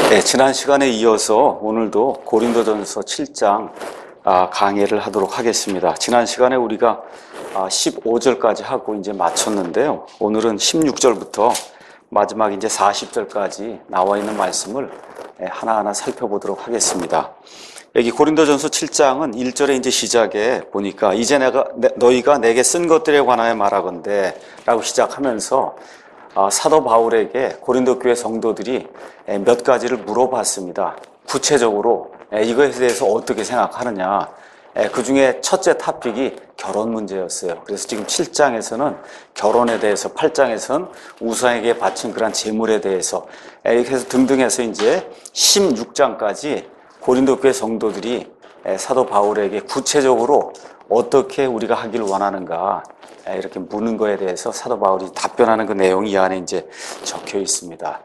네, 지난 시간에 이어서 오늘도 고린도전서 7장 강의를 하도록 하겠습니다. 지난 시간에 우리가 15절까지 하고 이제 마쳤는데요. 오늘은 16절부터 마지막 이제 40절까지 나와 있는 말씀을 하나하나 살펴보도록 하겠습니다. 여기 고린도전서 7장은 1절에 이제 시작에 보니까 이제 너희가 내게 쓴 것들에 관하여 말하건대 라고 시작하면서 사도 바울에게 고린도 교회 성도들이 몇 가지를 물어봤습니다. 구체적으로 이거에 대해서 어떻게 생각하느냐. 그 중에 첫째 토픽이 결혼 문제였어요. 그래서 지금 7장에서는 결혼에 대해서, 8장에서는 우상에게 바친 그런 재물에 대해서 이렇게 해서 등등 해서 이제 16장까지 고린도 교회 성도들이 사도 바울에게 구체적으로 어떻게 우리가 하기를 원하는가 이렇게 묻는 거에 대해서 사도 바울이 답변하는 그 내용이 이 안에 이제 적혀 있습니다.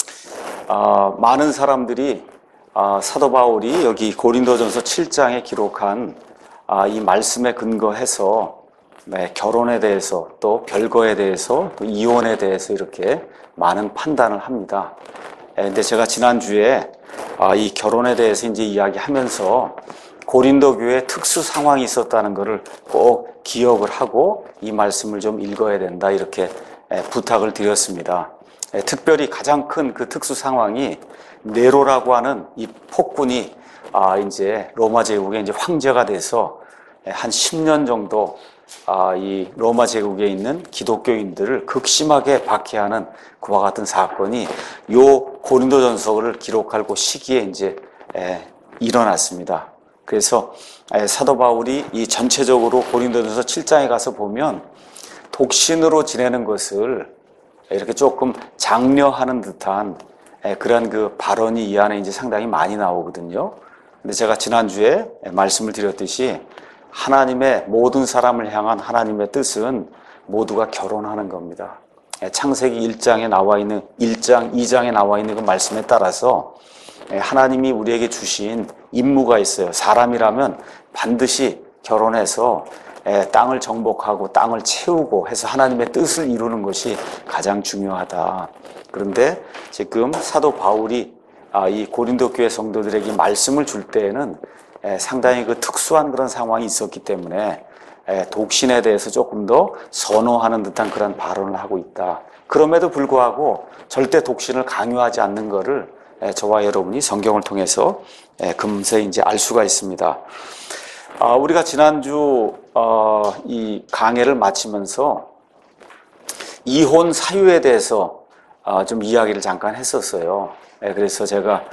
많은 사람들이 사도 바울이 여기 고린도전서 7장에 기록한 이 말씀에 근거해서 결혼에 대해서 또 별거에 대해서 또 이혼에 대해서 이렇게 많은 판단을 합니다. 근데 제가 지난주에 이 결혼에 대해서 이제 이야기하면서 고린도 교회에 특수 상황이 있었다는 것을 꼭 기억을 하고 이 말씀을 좀 읽어야 된다 이렇게 부탁을 드렸습니다. 특별히 가장 큰 그 특수 상황이 네로라고 하는 이 폭군이 이제 로마 제국에 이제 황제가 돼서 한 10년 정도 이 로마 제국에 있는 기독교인들을 극심하게 박해하는 그와 같은 사건이 요 고린도전서를 기록할 그 시기에 이제 일어났습니다. 그래서 사도 바울이 이 전체적으로 고린도전서 7장에 가서 보면 독신으로 지내는 것을 이렇게 조금 장려하는 듯한 그런 그 발언이 이 안에 이제 상당히 많이 나오거든요. 근데 제가 지난주에 말씀을 드렸듯이 하나님의 모든 사람을 향한 하나님의 뜻은 모두가 결혼하는 겁니다. 창세기 1장에 나와 있는 1장, 2장에 나와 있는 그 말씀에 따라서 하나님이 우리에게 주신 임무가 있어요. 사람이라면 반드시 결혼해서 땅을 정복하고 땅을 채우고 해서 하나님의 뜻을 이루는 것이 가장 중요하다. 그런데 지금 사도 바울이 이 고린도 교회 성도들에게 말씀을 줄 때에는 상당히 그 특수한 그런 상황이 있었기 때문에 독신에 대해서 조금 더 선호하는 듯한 그런 발언을 하고 있다. 그럼에도 불구하고 절대 독신을 강요하지 않는 것을 저와 여러분이 성경을 통해서 금세 이제 알 수가 있습니다. 우리가 지난주 이 강해를 마치면서 이혼 사유에 대해서 좀 이야기를 잠깐 했었어요. 그래서 제가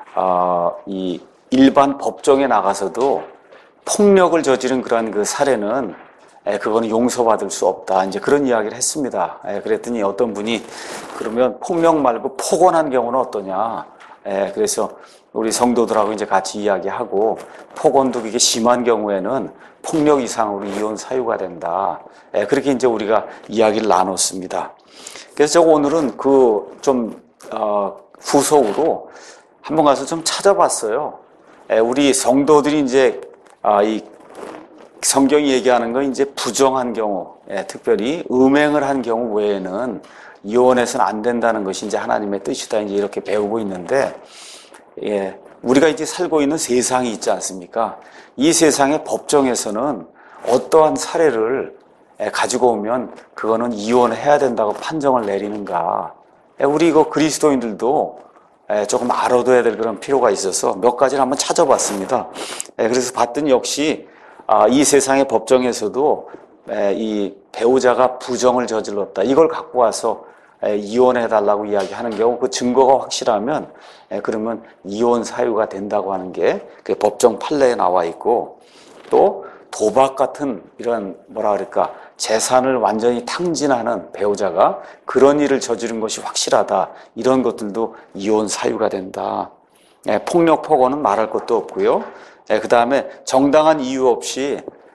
이 일반 법정에 나가서도 폭력을 저지른 그런 그 사례는 그거는 용서받을 수 없다. 이제 그런 이야기를 했습니다. 그랬더니 어떤 분이 그러면 폭력 말고 폭언한 경우는 어떠냐? 그래서 우리 성도들하고 이제 같이 이야기하고 폭언도 그게 심한 경우에는 폭력 이상으로 이혼 사유가 된다. 그렇게 이제 우리가 이야기를 나눴습니다. 그래서 제가 오늘은 그 좀 후속으로 한번 가서 좀 찾아봤어요. 우리 성도들이 이제 이 성경이 얘기하는 건 이제 부정한 경우, 특별히 음행을 한 경우 외에는 이혼해서는 안 된다는 것이 이제 하나님의 뜻이다. 이제 이렇게 배우고 있는데, 우리가 이제 살고 있는 세상이 있지 않습니까? 이 세상의 법정에서는 어떠한 사례를 가지고 오면 그거는 이혼해야 된다고 판정을 내리는가? 우리 이거 그리스도인들도 조금 알아둬야 될 그런 필요가 있어서 몇 가지를 한번 찾아봤습니다. 그래서 봤더니 역시 이 세상의 법정에서도 이 배우자가 부정을 저질렀다. 이걸 갖고 와서 이혼해달라고 이야기하는 경우 그 증거가 확실하면 그러면 이혼 사유가 된다고 하는 게 그 법정 판례에 나와 있고, 또 도박 같은 이런 뭐라 그럴까 재산을 완전히 탕진하는 배우자가 그런 일을 저지른 것이 확실하다. 이런 것들도 이혼 사유가 된다. 폭력 폭언은 말할 것도 없고요. 그 다음에 정당한 이유 없이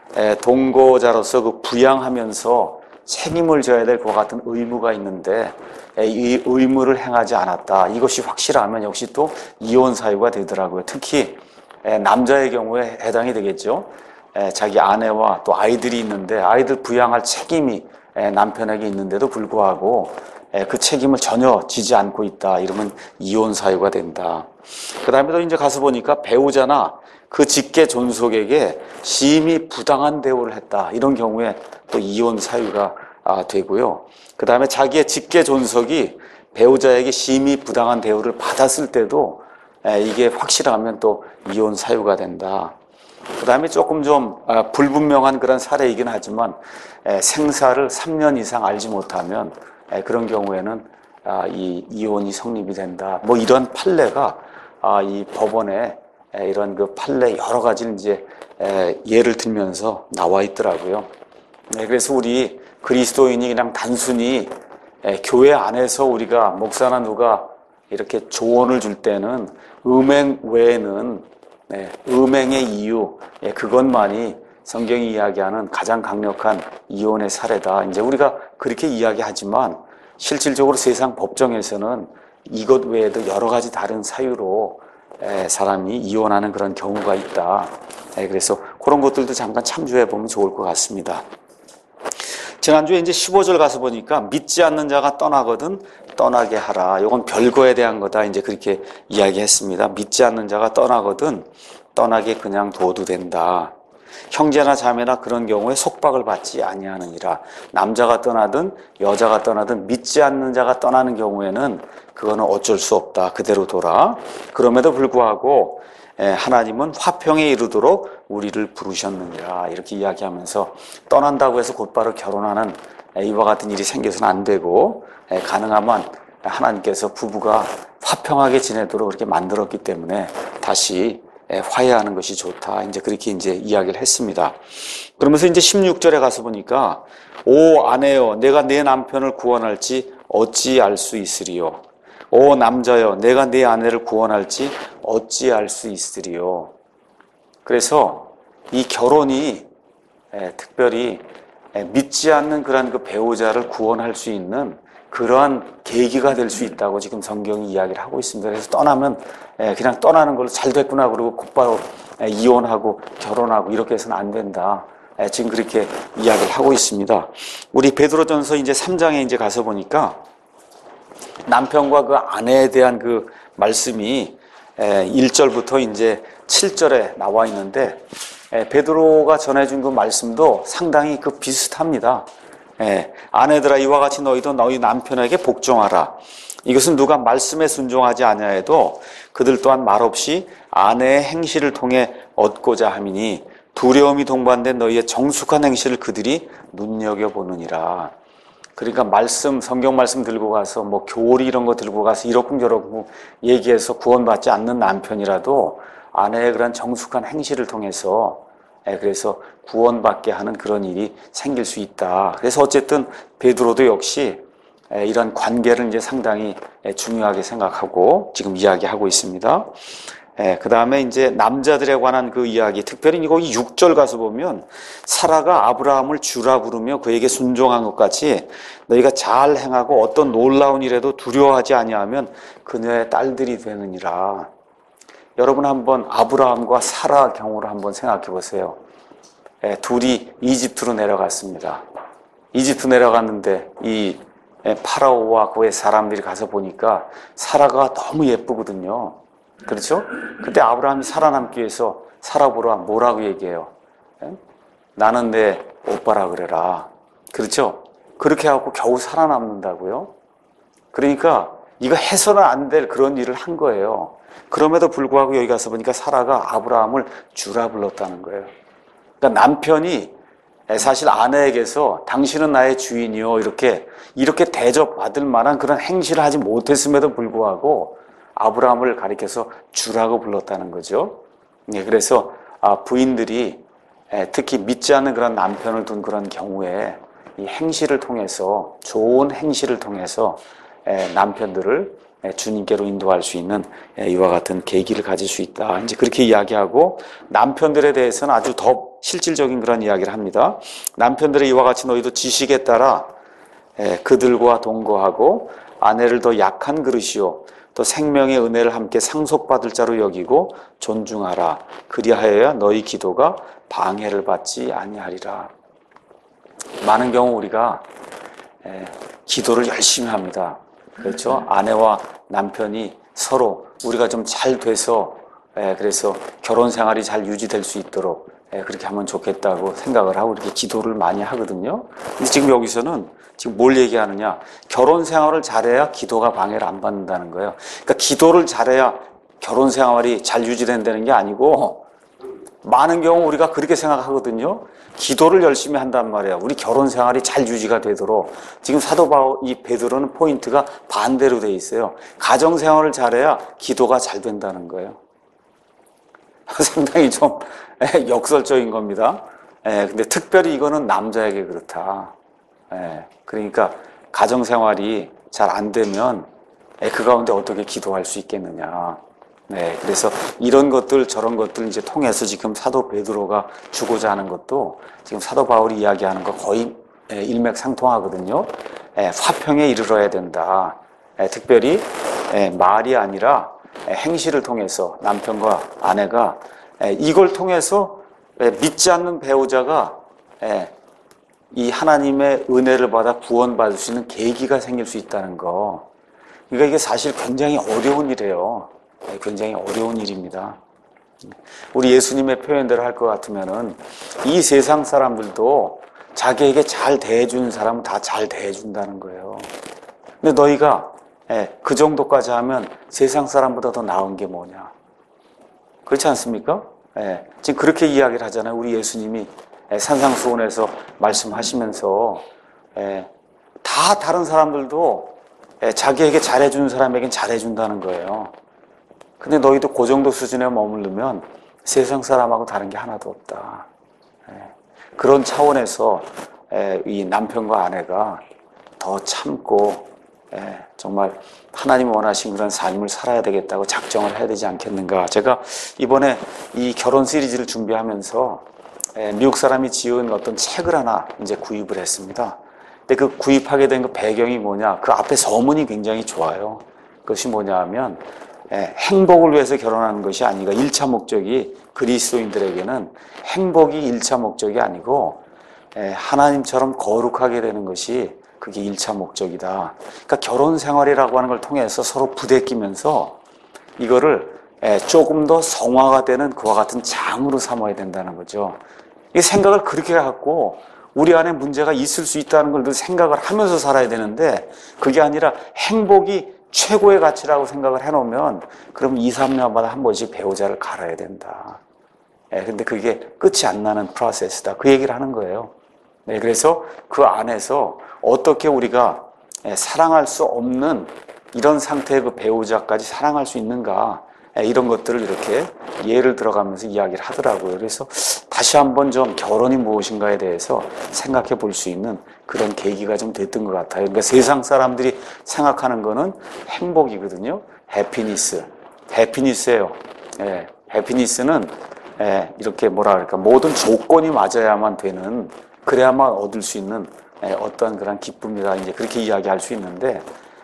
동거자로서 그 부양하면서 책임을 져야 될 것 같은 의무가 있는데 이 의무를 행하지 않았다. 이것이 확실하면 역시 또 이혼 사유가 되더라고요. 특히 남자의 경우에 해당이 되겠죠. 자기 아내와 또 아이들이 있는데 아이들 부양할 책임이 남편에게 있는데도 불구하고 그 책임을 전혀 지지 않고 있다. 이러면 이혼 사유가 된다. 그 다음에 또 이제 가서 보니까 배우자나 그 직계 존속에게 심히 부당한 대우를 했다. 이런 경우에 또 이혼 사유가 되고요. 그 다음에 자기의 직계 존속이 배우자에게 심히 부당한 대우를 받았을 때도 이게 확실하면 또 이혼 사유가 된다. 그 다음에 조금 좀 불분명한 그런 사례이긴 하지만 생사를 3년 이상 알지 못하면 그런 경우에는 이 이혼이 성립이 된다. 뭐 이런 판례가 이 법원에 이런 그 판례 여러 가지를 이제 예를 들면서 나와 있더라고요. 그래서 우리 그리스도인이 그냥 단순히 교회 안에서 우리가 목사나 누가 이렇게 조언을 줄 때는 음행 외에는 음행의 이유 그것만이 성경이 이야기하는 가장 강력한 이혼의 사례다. 이제 우리가 그렇게 이야기하지만 실질적으로 세상 법정에서는 이것 외에도 여러 가지 다른 사유로 사람이 이혼하는 그런 경우가 있다. 그래서 그런 것들도 잠깐 참조해 보면 좋을 것 같습니다. 지난주에 이제 15절 가서 보니까 믿지 않는 자가 떠나거든 떠나게 하라. 이건 별거에 대한 거다. 이제 그렇게 이야기했습니다. 믿지 않는 자가 떠나거든 떠나게 그냥 둬도 된다. 형제나 자매나 그런 경우에 속박을 받지 아니하느니라. 남자가 떠나든 여자가 떠나든 믿지 않는 자가 떠나는 경우에는 그거는 어쩔 수 없다. 그대로 둬라. 그럼에도 불구하고 하나님은 화평에 이르도록 우리를 부르셨느니라. 이렇게 이야기하면서 떠난다고 해서 곧바로 결혼하는 이와 같은 일이 생겨서는 안 되고 가능하면 하나님께서 부부가 화평하게 지내도록 그렇게 만들었기 때문에 다시 화해하는 것이 좋다. 이제 그렇게 이제 이야기를 했습니다. 그러면서 이제 16절에 가서 보니까 오 아내여 내가 내 남편을 구원할지 어찌 알 수 있으리요. 오 남자여 내가 내 아내를 구원할지 어찌 알 수 있으리요. 그래서 이 결혼이 특별히 믿지 않는 그런 그 배우자를 구원할 수 있는 그러한 계기가 될 수 있다고 지금 성경이 이야기를 하고 있습니다. 그래서 떠나면 그냥 떠나는 걸로 잘 됐구나 그러고 곧바로 이혼하고 결혼하고 이렇게 해서는 안 된다. 지금 그렇게 이야기를 하고 있습니다. 우리 베드로전서 이제 3장에 이제 가서 보니까 남편과 그 아내에 대한 그 말씀이 1절부터 이제 7절에 나와 있는데 베드로가 전해준 그 말씀도 상당히 그 비슷합니다. 아내들아 이와 같이 너희도 너희 남편에게 복종하라. 이것은 누가 말씀에 순종하지 아니하여도 그들 또한 말없이 아내의 행실을 통해 얻고자 함이니 두려움이 동반된 너희의 정숙한 행실을 그들이 눈여겨보느니라. 그러니까 말씀, 성경 말씀 들고 가서 뭐 교리 이런 거 들고 가서 이러쿵저러쿵 얘기해서 구원받지 않는 남편이라도 아내의 그런 정숙한 행실을 통해서 그래서 구원받게 하는 그런 일이 생길 수 있다. 그래서 어쨌든 베드로도 역시 이런 관계를 이제 상당히 중요하게 생각하고 지금 이야기하고 있습니다. 그 다음에 이제 남자들에 관한 그 이야기, 특별히 이거 6절 가서 보면 사라가 아브라함을 주라 부르며 그에게 순종한 것 같이 너희가 잘 행하고 어떤 놀라운 일에도 두려워하지 아니하면 그녀의 딸들이 되느니라. 여러분 한번 아브라함과 사라 경우를 한번 생각해 보세요. 둘이 이집트로 내려갔습니다. 이집트 내려갔는데 이 파라오와 그의 사람들이 가서 보니까 사라가 너무 예쁘거든요. 그렇죠? 그때 아브라함이 살아남기 위해서 사라 보라 뭐라고 얘기해요? 나는 내 오빠라 그래라. 그렇죠? 그렇게 하고 겨우 살아남는다고요? 그러니까 이거 해서는 안 될 그런 일을 한 거예요. 그럼에도 불구하고 여기 가서 보니까 사라가 아브라함을 주라 불렀다는 거예요. 그러니까 남편이 사실 아내에게서 당신은 나의 주인이요 이렇게 대접받을 만한 그런 행실을 하지 못했음에도 불구하고 아브라함을 가리켜서 주라고 불렀다는 거죠. 그래서 부인들이 특히 믿지 않는 그런 남편을 둔 그런 경우에 이 행실을 통해서 좋은 행실을 통해서 남편들을 주님께로 인도할 수 있는 이와 같은 계기를 가질 수 있다. 이제 그렇게 이야기하고 남편들에 대해서는 아주 더 실질적인 그런 이야기를 합니다. 남편들의 이와 같이 너희도 지식에 따라 그들과 동거하고 아내를 더 약한 그릇이요 또 생명의 은혜를 함께 상속받을 자로 여기고 존중하라. 그리하여야 너희 기도가 방해를 받지 아니하리라. 많은 경우 우리가 기도를 열심히 합니다. 그렇죠? 아내와 남편이 서로 우리가 좀 잘 돼서 그래서 결혼 생활이 잘 유지될 수 있도록 그렇게 하면 좋겠다고 생각을 하고 이렇게 기도를 많이 하거든요. 근데 지금 여기서는 지금 뭘 얘기하느냐? 결혼 생활을 잘해야 기도가 방해를 안 받는다는 거예요. 그러니까 기도를 잘해야 결혼 생활이 잘 유지된다는 게 아니고 많은 경우 우리가 그렇게 생각하거든요. 기도를 열심히 한단 말이에요. 우리 결혼 생활이 잘 유지가 되도록. 지금 사도 바울 이 베드로는 포인트가 반대로 돼 있어요. 가정 생활을 잘해야 기도가 잘 된다는 거예요. 상당히 좀 역설적인 겁니다. 근데 특별히 이거는 남자에게 그렇다. 그러니까 가정 생활이 잘 안 되면 그 가운데 어떻게 기도할 수 있겠느냐. 그래서 이런 것들 저런 것들 이제 통해서 지금 사도 베드로가 주고자 하는 것도 지금 사도 바울이 이야기하는 거 거의 일맥상통하거든요. 화평에 이르러야 된다. 특별히 말이 아니라 행실을 통해서 남편과 아내가 이걸 통해서 믿지 않는 배우자가 이 하나님의 은혜를 받아 구원받을 수 있는 계기가 생길 수 있다는 거. 그러니까 이게 사실 굉장히 어려운 일이에요. 굉장히 어려운 일입니다. 우리 예수님의 표현대로 할 것 같으면은 이 세상 사람들도 자기에게 잘 대해주는 사람은 다 잘 대해준다는 거예요. 근데 너희가 그 정도까지 하면 세상 사람보다 더 나은 게 뭐냐? 그렇지 않습니까? 지금 그렇게 이야기를 하잖아요. 우리 예수님이 산상수훈에서 말씀하시면서 다 다른 사람들도 자기에게 잘해주는 사람에겐 잘해준다는 거예요. 근데 너희도 그 정도 수준에 머무르면 세상 사람하고 다른 게 하나도 없다. 그런 차원에서 이 남편과 아내가 더 참고 정말 하나님 원하신 그런 삶을 살아야 되겠다고 작정을 해야 되지 않겠는가. 제가 이번에 이 결혼 시리즈를 준비하면서 미국 사람이 지은 어떤 책을 하나 이제 구입을 했습니다. 근데 그 구입하게 된 그 배경이 뭐냐? 그 앞에 서문이 굉장히 좋아요. 그것이 뭐냐 하면 행복을 위해서 결혼하는 것이 아니고 1차 목적이 그리스도인들에게는 행복이 1차 목적이 아니고 하나님처럼 거룩하게 되는 것이 그게 1차 목적이다. 그러니까 결혼 생활이라고 하는 걸 통해서 서로 부대끼면서 이거를 조금 더 성화가 되는 그와 같은 장으로 삼아야 된다는 거죠. 이 생각을 그렇게 갖고 우리 안에 문제가 있을 수 있다는 걸 늘 생각을 하면서 살아야 되는데 그게 아니라 행복이 최고의 가치라고 생각을 해놓으면 그럼 2, 3년마다 한 번씩 배우자를 갈아야 된다. 근데 그게 끝이 안 나는 프로세스다. 그 얘기를 하는 거예요. 그래서 그 안에서 어떻게 우리가 사랑할 수 없는 이런 상태의 그 배우자까지 사랑할 수 있는가 이런 것들을 이렇게 예를 들어가면서 이야기를 하더라고요. 그래서 다시 한번 좀 결혼이 무엇인가에 대해서 생각해 볼 수 있는 그런 계기가 좀 됐던 것 같아요. 그러니까 세상 사람들이 생각하는 거는 행복이거든요. 해피니스예요. 해피니스는 이렇게 뭐라 그럴까 모든 조건이 맞아야만 되는 그래야만 얻을 수 있는 어떤 그런 기쁨이다 이제 그렇게 이야기할 수 있는데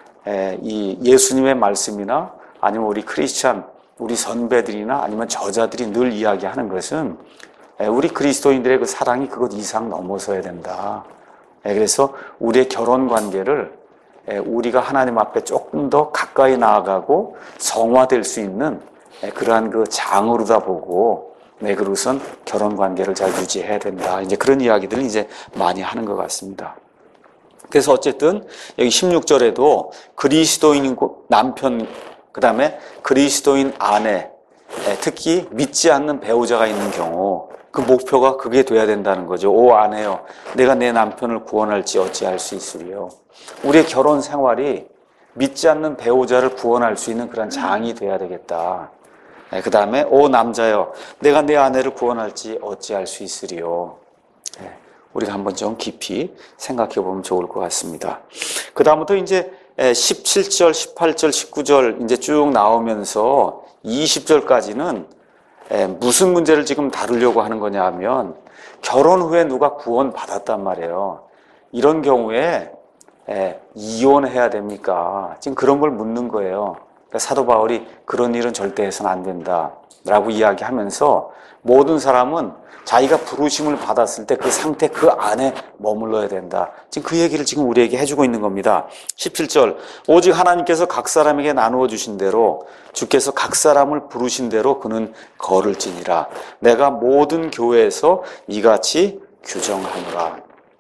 이 예수님의 말씀이나 아니면 우리 크리스찬 우리 선배들이나 아니면 저자들이 늘 이야기하는 것은 우리 그리스도인들의 그 사랑이 그것 이상 넘어서야 된다. 그래서 우리의 결혼 관계를 우리가 하나님 앞에 조금 더 가까이 나아가고 성화될 수 있는 그러한 그 장으로다 보고 그로선 결혼 관계를 잘 유지해야 된다. 이제 그런 이야기들을 이제 많이 하는 것 같습니다. 그래서 어쨌든 여기 16절에도 그리스도인 남편 그 다음에 그리스도인 아내 특히 믿지 않는 배우자가 있는 경우 그 목표가 그게 돼야 된다는 거죠. 오 아내여 내가 내 남편을 구원할지 어찌할 수 있으리요. 우리의 결혼 생활이 믿지 않는 배우자를 구원할 수 있는 그런 장이 돼야 되겠다. 그 다음에 오 남자여 내가 내 아내를 구원할지 어찌할 수 있으리요. 우리가 한번 좀 깊이 생각해 보면 좋을 것 같습니다. 그 다음부터 이제 17절, 18절, 19절 이제 쭉 나오면서 20절까지는 무슨 문제를 지금 다루려고 하는 거냐 하면 결혼 후에 누가 구원받았단 말이에요. 이런 경우에 이혼해야 됩니까? 지금 그런 걸 묻는 거예요. 그러니까 사도 바울이 그런 일은 절대 해서는 안 된다라고 이야기하면서 모든 사람은 자기가 부르심을 받았을 때 그 상태 그 안에 머물러야 된다. 지금 그 얘기를 지금 우리에게 해주고 있는 겁니다. 17절 오직 하나님께서 각 사람에게 나누어 주신 대로 주께서 각 사람을 부르신 대로 그는 걸을지니라. 내가 모든 교회에서 이같이 규정하노라.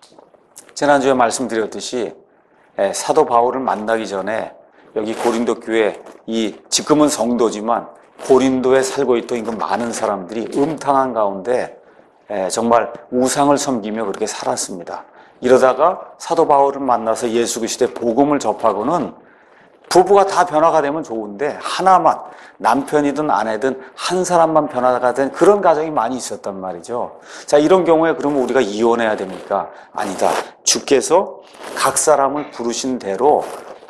지난주에 말씀드렸듯이 사도 바울을 만나기 전에 여기 고린도 교회 지금은 성도지만 고린도에 살고 있던 그 많은 사람들이 음탕한 가운데 정말 우상을 섬기며 그렇게 살았습니다. 이러다가 사도 바울을 만나서 예수 그리스도의 복음을 접하고는 부부가 다 변화가 되면 좋은데 하나만 남편이든 아내든 한 사람만 변화가 된 그런 가정이 많이 있었단 말이죠. 자, 이런 경우에 그러면 우리가 이혼해야 됩니까? 아니다. 주께서 각 사람을 부르신 대로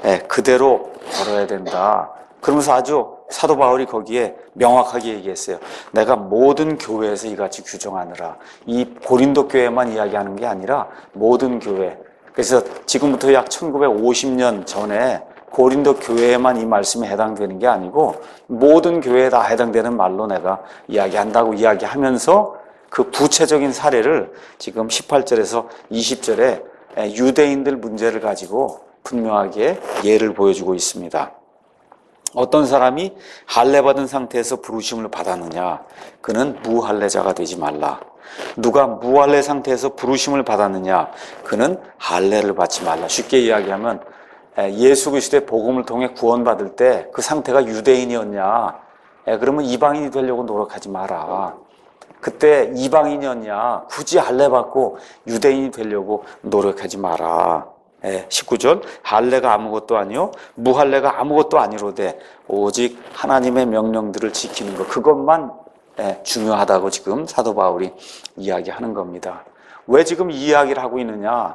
그대로 걸어야 된다. 그러면서 아주 사도 바울이 거기에 명확하게 얘기했어요. 내가 모든 교회에서 이같이 규정하느라. 이 고린도 교회만 이야기하는 게 아니라 모든 교회. 그래서 지금부터 약 1950년 전에 고린도 교회에만 이 말씀이 해당되는 게 아니고 모든 교회에 다 해당되는 말로 내가 이야기한다고 이야기하면서 그 구체적인 사례를 지금 18절에서 20절에 유대인들 문제를 가지고 분명하게 예를 보여주고 있습니다. 어떤 사람이 할례받은 상태에서 부르심을 받았느냐? 그는 무할례자가 되지 말라. 누가 무할례 상태에서 부르심을 받았느냐? 그는 할례를 받지 말라. 쉽게 이야기하면 예수 그리스도의 복음을 통해 구원받을 때 그 상태가 유대인이었냐? 그러면 이방인이 되려고 노력하지 마라. 그때 이방인이었냐? 굳이 할례 받고 유대인이 되려고 노력하지 마라. 19절 할례가 아무것도 아니요 무할례가 아무것도 아니로되 오직 하나님의 명령들을 지키는 것 그것만 중요하다고 지금 사도 바울이 이야기하는 겁니다. 왜 지금 이 이야기를 하고 있느냐?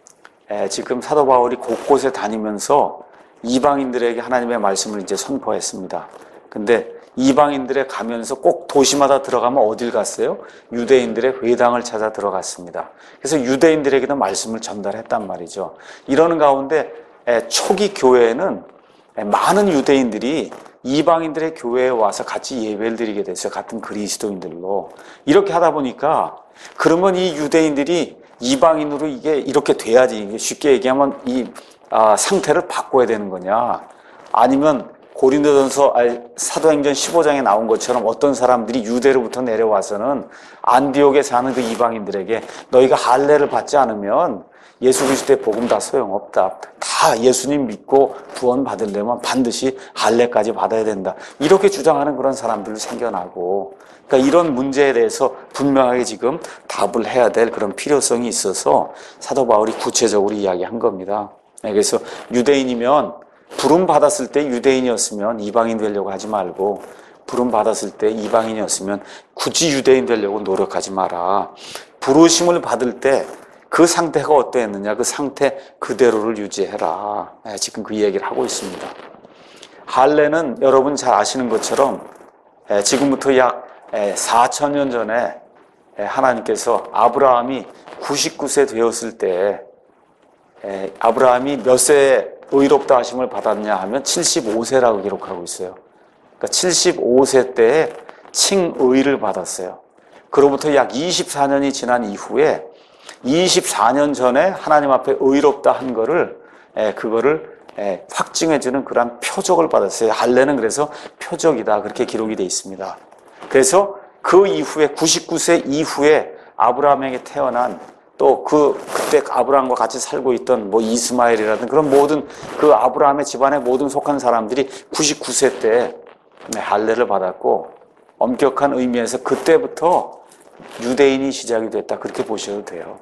지금 사도 바울이 곳곳에 다니면서 이방인들에게 하나님의 말씀을 이제 선포했습니다. 근데 이방인들에 가면서 꼭 도시마다 들어가면 어딜 갔어요? 유대인들의 회당을 찾아 들어갔습니다. 그래서 유대인들에게도 말씀을 전달했단 말이죠. 이러는 가운데 초기 교회에는 많은 유대인들이 이방인들의 교회에 와서 같이 예배를 드리게 됐어요. 같은 그리스도인들로. 이렇게 하다 보니까 그러면 이 유대인들이 이방인으로 이게 이렇게 돼야지. 쉽게 얘기하면 이 상태를 바꿔야 되는 거냐? 아니면 고린도전서 사도행전 15장에 나온 것처럼 어떤 사람들이 유대로부터 내려와서는 안디옥에 사는 그 이방인들에게 너희가 할례를 받지 않으면 예수 그리스도의 복음 다 소용없다. 다 예수님 믿고 구원 받으려면 반드시 할례까지 받아야 된다. 이렇게 주장하는 그런 사람들이 생겨나고 그러니까 이런 문제에 대해서 분명하게 지금 답을 해야 될 그런 필요성이 있어서 사도 바울이 구체적으로 이야기한 겁니다. 그래서 유대인이면 부름 받았을 때 유대인이었으면 이방인 되려고 하지 말고 부름 받았을 때 이방인이었으면 굳이 유대인 되려고 노력하지 마라. 부르심을 받을 때 그 상태가 어떠했느냐 그 상태 그대로를 유지해라. 지금 그 이야기를 하고 있습니다. 할례는 여러분 잘 아시는 것처럼 지금부터 약 4,000년 전에 하나님께서 아브라함이 99세 되었을 때 아브라함이 몇 세에 의롭다 하심을 받았냐 하면 75세라고 기록하고 있어요. 그러니까 75세 때에 칭의를 받았어요. 그로부터 약 24년이 지난 이후에 24년 전에 하나님 앞에 의롭다 한 거를 그거를 확증해주는 그런 표적을 받았어요. 할례는 그래서 표적이다 그렇게 기록이 되어 있습니다. 그래서 그 이후에 99세 이후에 아브라함에게 태어난 또 그때 아브라함과 같이 살고 있던 이스마엘이라든 그런 모든 그 아브라함의 집안에 모든 속한 사람들이 99세 때 할례를 받았고 엄격한 의미에서 그때부터 유대인이 시작이 됐다 그렇게 보셔도 돼요.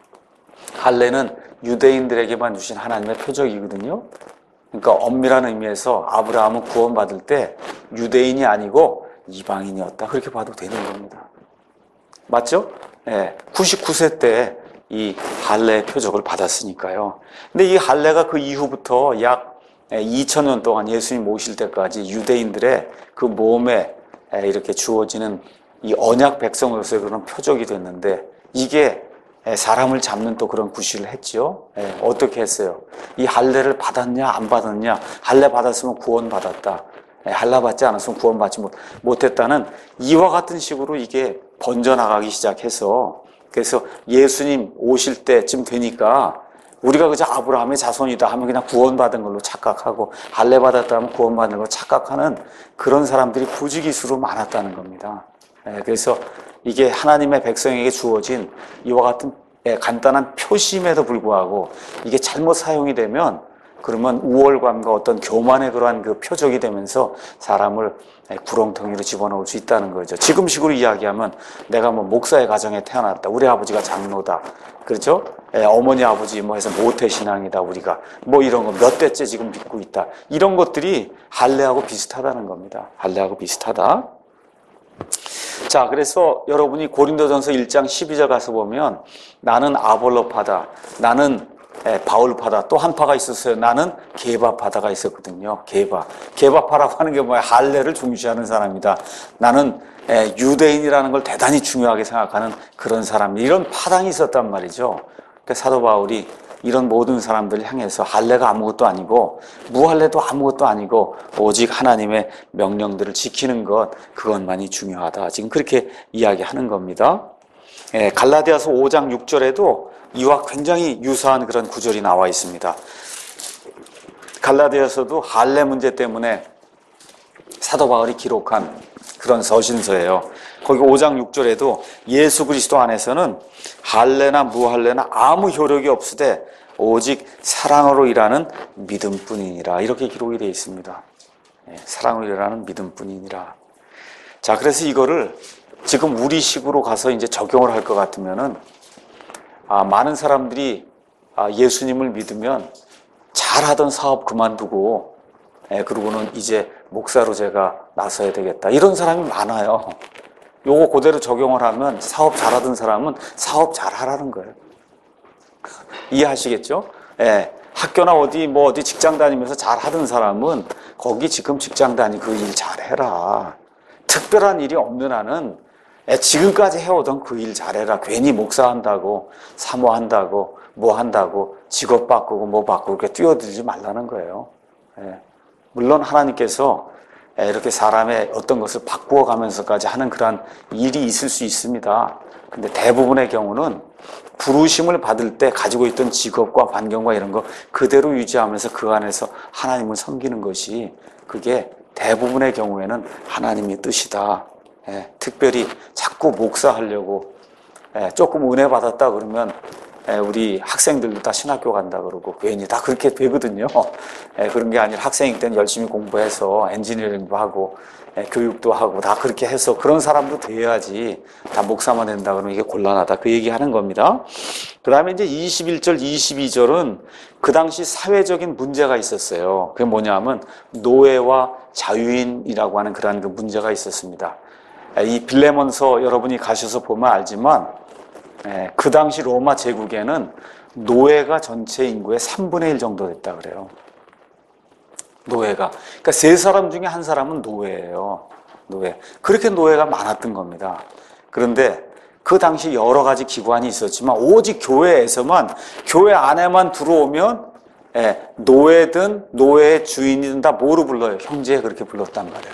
할례는 유대인들에게만 주신 하나님의 표적이거든요. 그러니까 엄밀한 의미에서 아브라함은 구원받을 때 유대인이 아니고 이방인이었다 그렇게 봐도 되는 겁니다. 맞죠? 99세 때 이 할례의 표적을 받았으니까요. 근데 이 할례가 그 이후부터 약 2000년 동안 예수님 오실 때까지 유대인들의 그 몸에 이렇게 주어지는 이 언약 백성으로서의 그런 표적이 됐는데 이게 사람을 잡는 또 그런 구실을 했지요. 어떻게 했어요? 이 할례를 받았냐 안 받았냐? 할례 받았으면 구원 받았다. 할례받지 않았으면 구원받지 못했다는 이와 같은 식으로 이게 번져나가기 시작해서 그래서 예수님 오실 때쯤 되니까 우리가 그저 아브라함의 자손이다 하면 그냥 구원받은 걸로 착각하고 할례받았다 하면 구원받은 걸로 착각하는 그런 사람들이 부지기수로 많았다는 겁니다. 그래서 이게 하나님의 백성에게 주어진 이와 같은 간단한 표심에도 불구하고 이게 잘못 사용이 되면 그러면 우월감과 어떤 교만의 그러한 그 표적이 되면서 사람을 구렁텅이로 집어넣을 수 있다는 거죠. 지금식으로 이야기하면 내가 뭐 목사의 가정에 태어났다. 우리 아버지가 장로다. 그렇죠? 어머니 아버지 뭐 해서 모태신앙이다 우리가. 뭐 이런 거 몇 대째 지금 믿고 있다. 이런 것들이 할례하고 비슷하다는 겁니다. 할례하고 비슷하다. 자, 그래서 여러분이 고린도전서 1장 12절 가서 보면 나는 아볼로파다. 나는 바울파다. 또 한 파가 있었어요. 나는 게바파다가 있었거든요. 게바파라고 하는 게 뭐야? 할례를 중시하는 사람이다. 나는 유대인이라는 걸 대단히 중요하게 생각하는 그런 사람. 이런 파당이 있었단 말이죠. 그러니까 사도 바울이 이런 모든 사람들을 향해서 할례가 아무것도 아니고 무할례도 아무것도 아니고 오직 하나님의 명령들을 지키는 것, 그것만이 중요하다. 지금 그렇게 이야기하는 겁니다. 갈라디아서 5장 6절에도 이와 굉장히 유사한 그런 구절이 나와 있습니다. 갈라디아서도 할례 문제 때문에 사도 바울이 기록한 그런 서신서예요. 거기 5장 6절에도 예수 그리스도 안에서는 할례나 무할례나 아무 효력이 없으되 오직 사랑으로 일하는 믿음뿐이니라. 이렇게 기록이 되어 있습니다. 사랑으로 일하는 믿음뿐이니라. 자, 그래서 이거를 지금 우리식으로 가서 이제 적용을 할 것 같으면은 많은 사람들이 예수님을 믿으면 잘하던 사업 그만두고 그러고는 이제 목사로 제가 나서야 되겠다. 이런 사람이 많아요. 요거 그대로 적용을 하면 사업 잘하던 사람은 사업 잘하라는 거예요. 이해하시겠죠? 학교나 어디 직장 다니면서 잘하던 사람은 거기 지금 직장 다니고 그 일 잘해라. 특별한 일이 없는 한은 지금까지 해오던 그 일 잘해라. 괜히 목사한다고 사모한다고 뭐 한다고 직업 바꾸고 뭐 바꾸고 이렇게 뛰어들지 말라는 거예요. 물론 하나님께서 이렇게 사람의 어떤 것을 바꾸어 가면서까지 하는 그러한 일이 있을 수 있습니다. 근데 대부분의 경우는 부르심을 받을 때 가지고 있던 직업과 환경과 이런 거 그대로 유지하면서 그 안에서 하나님을 섬기는 것이 그게 대부분의 경우에는 하나님의 뜻이다. 특별히 자꾸 목사하려고 조금 은혜 받았다 그러면 우리 학생들도 다 신학교 간다 그러고 괜히 다 그렇게 되거든요. 그런 게 아니라 학생일 때는 열심히 공부해서 엔지니어링도 하고 교육도 하고 다 그렇게 해서 그런 사람도 돼야지 다 목사만 된다 그러면 이게 곤란하다. 그 얘기하는 겁니다. 그 다음에 이제 21절, 22절은 그 당시 사회적인 문제가 있었어요. 그게 뭐냐면 노예와 자유인이라고 하는 그러한 그 문제가 있었습니다. 이 빌레몬서 여러분이 가셔서 보면 알지만 그 당시 로마 제국에는 노예가 전체 인구의 3분의 1 정도 됐다 그래요. 노예가. 그러니까 세 사람 중에 한 사람은 노예예요. 노예. 그렇게 노예가 많았던 겁니다. 그런데 그 당시 여러 가지 기관이 있었지만 오직 교회에서만 교회 안에만 들어오면 노예든 노예의 주인이든 다 뭐로 불러요? 형제 그렇게 불렀단 말이에요.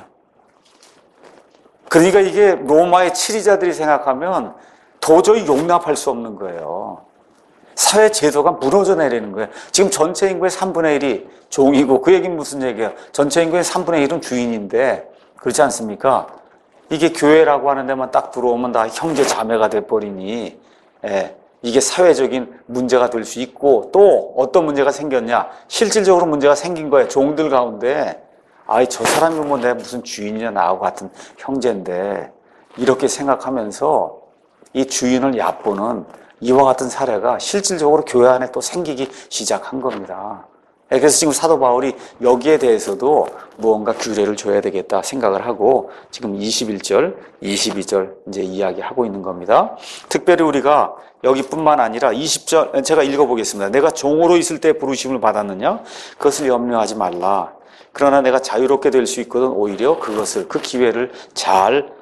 그러니까 이게 로마의 치리자들이 생각하면 도저히 용납할 수 없는 거예요. 사회 제도가 무너져 내리는 거예요. 지금 전체 인구의 3분의 1이 종이고 그 얘기는 무슨 얘기예요? 전체 인구의 3분의 1은 주인인데 그렇지 않습니까? 이게 교회라고 하는 데만 딱 들어오면 다 형제 자매가 돼버리니 이게 사회적인 문제가 될 수 있고 또 어떤 문제가 생겼냐? 실질적으로 문제가 생긴 거예요. 종들 가운데 저 사람이 뭐 내 무슨 주인이냐 나하고 같은 형제인데 이렇게 생각하면서 이 주인을 얕보는 이와 같은 사례가 실질적으로 교회 안에 또 생기기 시작한 겁니다. 그래서 지금 사도 바울이 여기에 대해서도 무언가 규례를 줘야 되겠다 생각을 하고 지금 21절, 22절 이제 이야기하고 있는 겁니다. 특별히 우리가 여기뿐만 아니라 20절 제가 읽어보겠습니다. 내가 종으로 있을 때 부르심을 받았느냐? 그것을 염려하지 말라. 그러나 내가 자유롭게 될 수 있거든 오히려 그것을 그 기회를 잘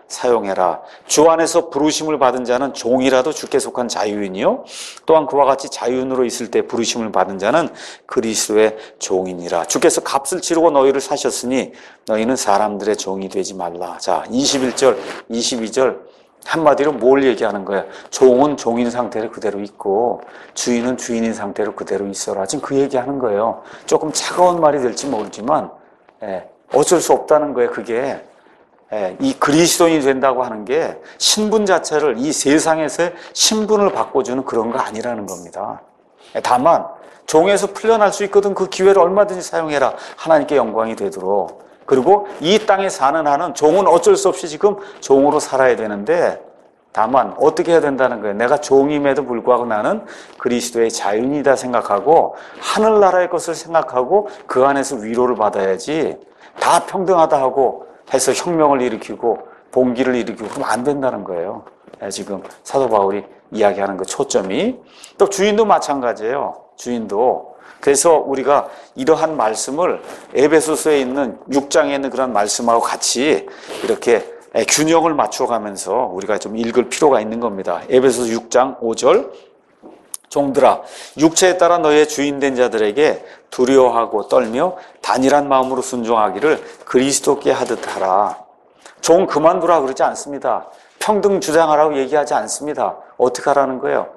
사용해라. 주 안에서 부르심을 받은 자는 종이라도 주께 속한 자유인이요 또한 그와 같이 자유인으로 있을 때 부르심을 받은 자는 그리스도의 종이니라. 주께서 값을 치르고 너희를 사셨으니 너희는 사람들의 종이 되지 말라. 자, 21절, 22절 한마디로 뭘 얘기하는 거야? 종은 종인 상태로 그대로 있고 주인은 주인인 상태로 그대로 있어라. 지금 그 얘기하는 거예요. 조금 차가운 말이 될지 모르지만 어쩔 수 없다는 거예요. 그게 이 그리스도인이 된다고 하는 게 신분 자체를 이 세상에서의 신분을 바꿔주는 그런 거 아니라는 겁니다. 다만 종에서 풀려날 수 있거든. 그 기회를 얼마든지 사용해라. 하나님께 영광이 되도록. 그리고 이 땅에 사는 한은 종은 어쩔 수 없이 지금 종으로 살아야 되는데 다만 어떻게 해야 된다는 거예요. 내가 종임에도 불구하고 나는 그리스도의 자유인이다 생각하고 하늘나라의 것을 생각하고 그 안에서 위로를 받아야지 다 평등하다 하고 해서 혁명을 일으키고 봉기를 일으키고 그러면 안 된다는 거예요. 지금 사도 바울이 이야기하는 그 초점이. 또 주인도 마찬가지예요. 주인도. 그래서 우리가 이러한 말씀을 에베소서에 있는 6장에 있는 그런 말씀하고 같이 이렇게 균형을 맞춰가면서 우리가 좀 읽을 필요가 있는 겁니다. 에베소서 6장 5절 종들아 육체에 따라 너희의 주인된 자들에게 두려워하고 떨며 단일한 마음으로 순종하기를 그리스도께 하듯 하라. 종 그만두라 그러지 않습니다. 평등 주장하라고 얘기하지 않습니다. 어떻게 하라는 거예요?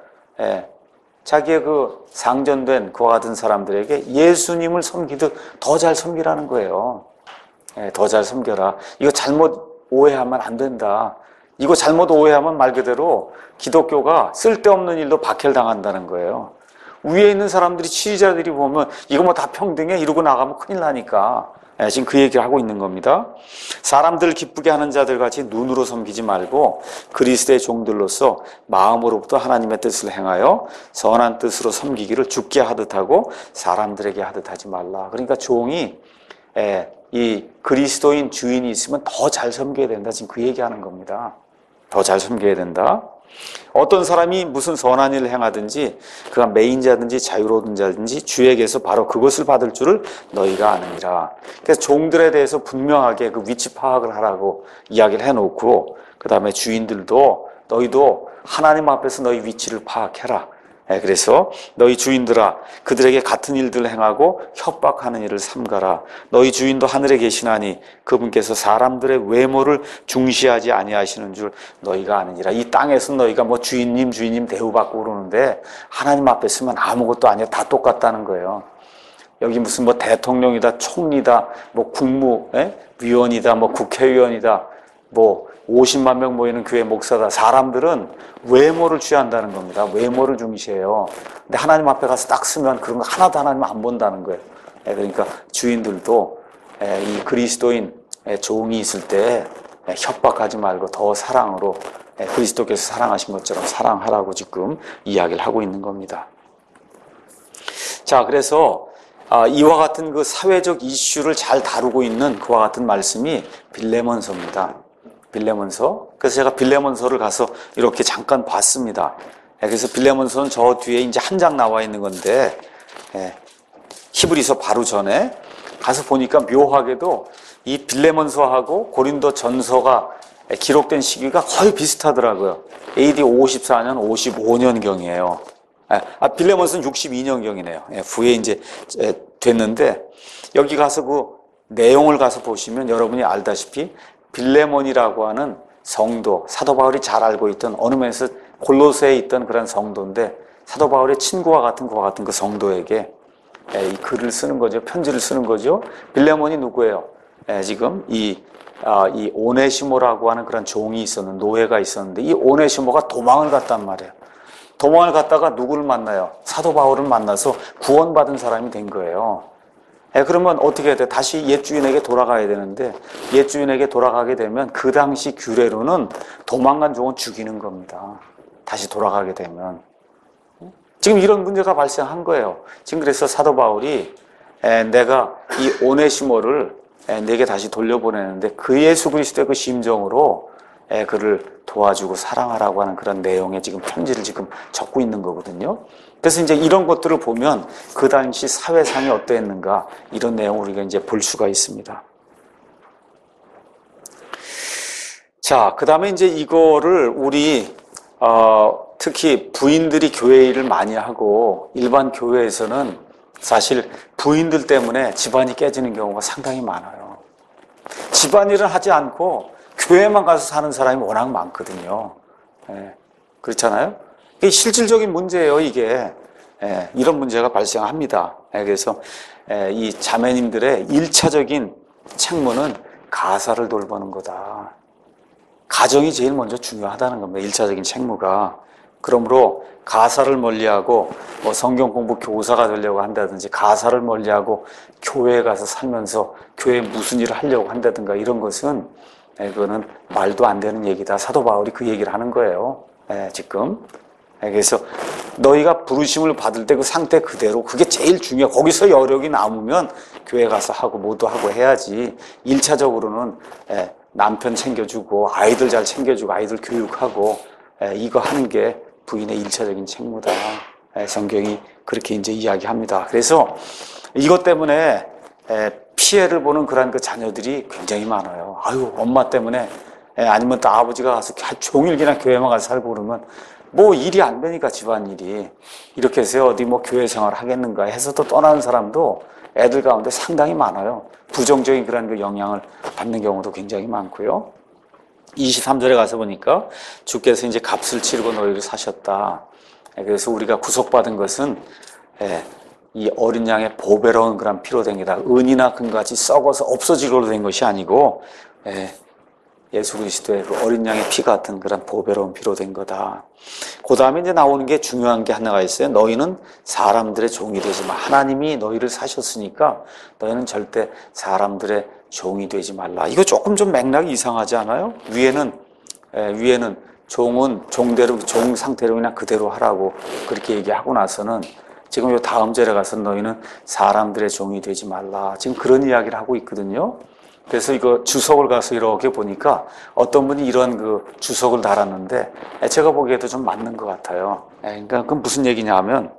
자기의 그 상전된 그와 같은 사람들에게 예수님을 섬기듯 더 잘 섬기라는 거예요. 더 잘 섬겨라. 이거 잘못 오해하면 안 된다. 이거 잘못 오해하면 말 그대로 기독교가 쓸데없는 일로 박해당한다는 거예요. 위에 있는 사람들이 지휘자들이 보면 이거 뭐 다 평등해 이러고 나가면 큰일 나니까 지금 그 얘기를 하고 있는 겁니다. 사람들을 기쁘게 하는 자들 같이 눈으로 섬기지 말고 그리스도의 종들로서 마음으로부터 하나님의 뜻을 행하여 선한 뜻으로 섬기기를 주께 하듯 하고 사람들에게 하듯 하지 말라. 그러니까 종이 이 그리스도인 주인이 있으면 더 잘 섬겨야 된다. 지금 그 얘기하는 겁니다. 더 잘 섬겨야 된다. 어떤 사람이 무슨 선한 일을 행하든지 그가 매인자든지 자유로운 자든지 주에게서 바로 그것을 받을 줄을 너희가 아느니라. 그래서 종들에 대해서 분명하게 그 위치 파악을 하라고 이야기를 해놓고 그 다음에 주인들도 너희도 하나님 앞에서 너희 위치를 파악해라. 그래서 너희 주인들아 그들에게 같은 일들을 행하고 협박하는 일을 삼가라. 너희 주인도 하늘에 계시나니 그분께서 사람들의 외모를 중시하지 아니하시는 줄 너희가 아느니라. 이 땅에서 너희가 뭐 주인님 대우받고 그러는데 하나님 앞에 서면 아무것도 아니야. 다 똑같다는 거예요. 여기 무슨 뭐 대통령이다 총리다 뭐 국무위원이다 뭐 국회의원이다 뭐 50만 명 모이는 교회 목사다. 사람들은 외모를 취한다는 겁니다. 외모를 중시해요. 근데 하나님 앞에 가서 딱 쓰면 그런 거 하나도 하나님 안 본다는 거예요. 그러니까 주인들도 이 그리스도인 종이 있을 때 협박하지 말고 더 사랑으로 그리스도께서 사랑하신 것처럼 사랑하라고 지금 이야기를 하고 있는 겁니다. 자, 그래서 이와 같은 그 사회적 이슈를 잘 다루고 있는 그와 같은 말씀이 빌레몬서입니다. 빌레몬서. 그래서 제가 빌레몬서를 가서 이렇게 잠깐 봤습니다. 그래서 빌레몬서는 저 뒤에 이제 한 장 나와 있는 건데, 히브리서 바로 전에 가서 보니까 묘하게도 이 빌레몬서하고 고린도 전서가 기록된 시기가 거의 비슷하더라고요. AD 54년, 55년경이에요. 빌레몬서는 62년경이네요. 후에 이제 됐는데, 여기 가서 그 내용을 가서 보시면 여러분이 알다시피 빌레몬이라고 하는 성도, 사도 바울이 잘 알고 있던 어느 면에서 골로새에 있던 그런 성도인데 사도 바울의 친구와 같은 그와 같은 그 성도에게 이 글을 쓰는 거죠. 편지를 쓰는 거죠. 빌레몬이 누구예요? 지금 이 오네시모라고 하는 그런 종이 있었는데 노예가 있었는데 이 오네시모가 도망을 갔단 말이에요. 도망을 갔다가 누구를 만나요? 사도 바울을 만나서 구원받은 사람이 된 거예요. 그러면 어떻게 해야 돼? 다시 옛 주인에게 돌아가야 되는데 옛 주인에게 돌아가게 되면 그 당시 규례로는 도망간 종은 죽이는 겁니다. 다시 돌아가게 되면. 지금 이런 문제가 발생한 거예요. 지금 그래서 사도 바울이 내가 이 오네시모를 내게 다시 돌려보내는데 그 예수 그리스도의 그 심정으로 그를 도와주고 사랑하라고 하는 그런 내용의 지금 편지를 지금 적고 있는 거거든요. 그래서 이제 이런 것들을 보면 그 당시 사회상이 어떠했는가 이런 내용을 우리가 이제 볼 수가 있습니다. 자, 그 다음에 이제 이거를 우리, 특히 부인들이 교회 일을 많이 하고 일반 교회에서는 사실 부인들 때문에 집안이 깨지는 경우가 상당히 많아요. 집안일은 하지 않고 교회만 가서 사는 사람이 워낙 많거든요. 예, 그렇잖아요? 이게 실질적인 문제예요, 이게. 예, 이런 문제가 발생합니다. 예, 그래서 이 자매님들의 1차적인 책무는 가사를 돌보는 거다. 가정이 제일 먼저 중요하다는 겁니다. 1차적인 책무가. 그러므로 가사를 멀리하고 뭐 성경 공부 교사가 되려고 한다든지 가사를 멀리하고 교회에 가서 살면서 교회에 무슨 일을 하려고 한다든가 이런 것은 그거는 말도 안 되는 얘기다. 사도 바울이 그 얘기를 하는 거예요. 지금. 그래서 너희가 부르심을 받을 때 그 상태 그대로 그게 제일 중요해. 거기서 여력이 남으면 교회 가서 하고 뭐도 하고 해야지. 1차적으로는 남편 챙겨주고 아이들 잘 챙겨주고 아이들 교육하고 이거 하는 게 부인의 1차적인 책무다. 성경이 그렇게 이제 이야기합니다. 그래서 이것 때문에 피해를 보는 그런 그 자녀들이 굉장히 많아요. 아유, 엄마 때문에 아니면 또 아버지가 가서 종일 그냥 교회만 가서 살고 그러면 뭐 일이 안 되니까 집안일이 이렇게 해서 어디 뭐 교회 생활 하겠는가 해서 또 떠나는 사람도 애들 가운데 상당히 많아요. 부정적인 그런 그 영향을 받는 경우도 굉장히 많고요. 23절에 가서 보니까 주께서 이제 값을 치르고 너희를 사셨다. 그래서 우리가 구속받은 것은 이 어린 양의 보배로운 그런 피로 된 게다. 은이나 금같이 썩어서 없어지기로 된 것이 아니고 예수 그리스도의 그 어린 양의 피 같은 그런 보배로운 피로 된 거다. 그 다음에 이제 나오는 게 중요한 게 하나가 있어요. 너희는 사람들의 종이 되지 마. 하나님이 너희를 사셨으니까 너희는 절대 사람들의 종이 되지 말라. 이거 조금 좀 맥락이 이상하지 않아요? 위에는 종은 종대로, 종 상태로 그냥 그대로 하라고 그렇게 얘기하고 나서는 지금 요 다음 절에 가서 너희는 사람들의 종이 되지 말라. 지금 그런 이야기를 하고 있거든요. 그래서 이거 주석을 가서 이렇게 보니까 어떤 분이 이런 그 주석을 달았는데 제가 보기에도 좀 맞는 것 같아요. 그러니까 그건 무슨 얘기냐 하면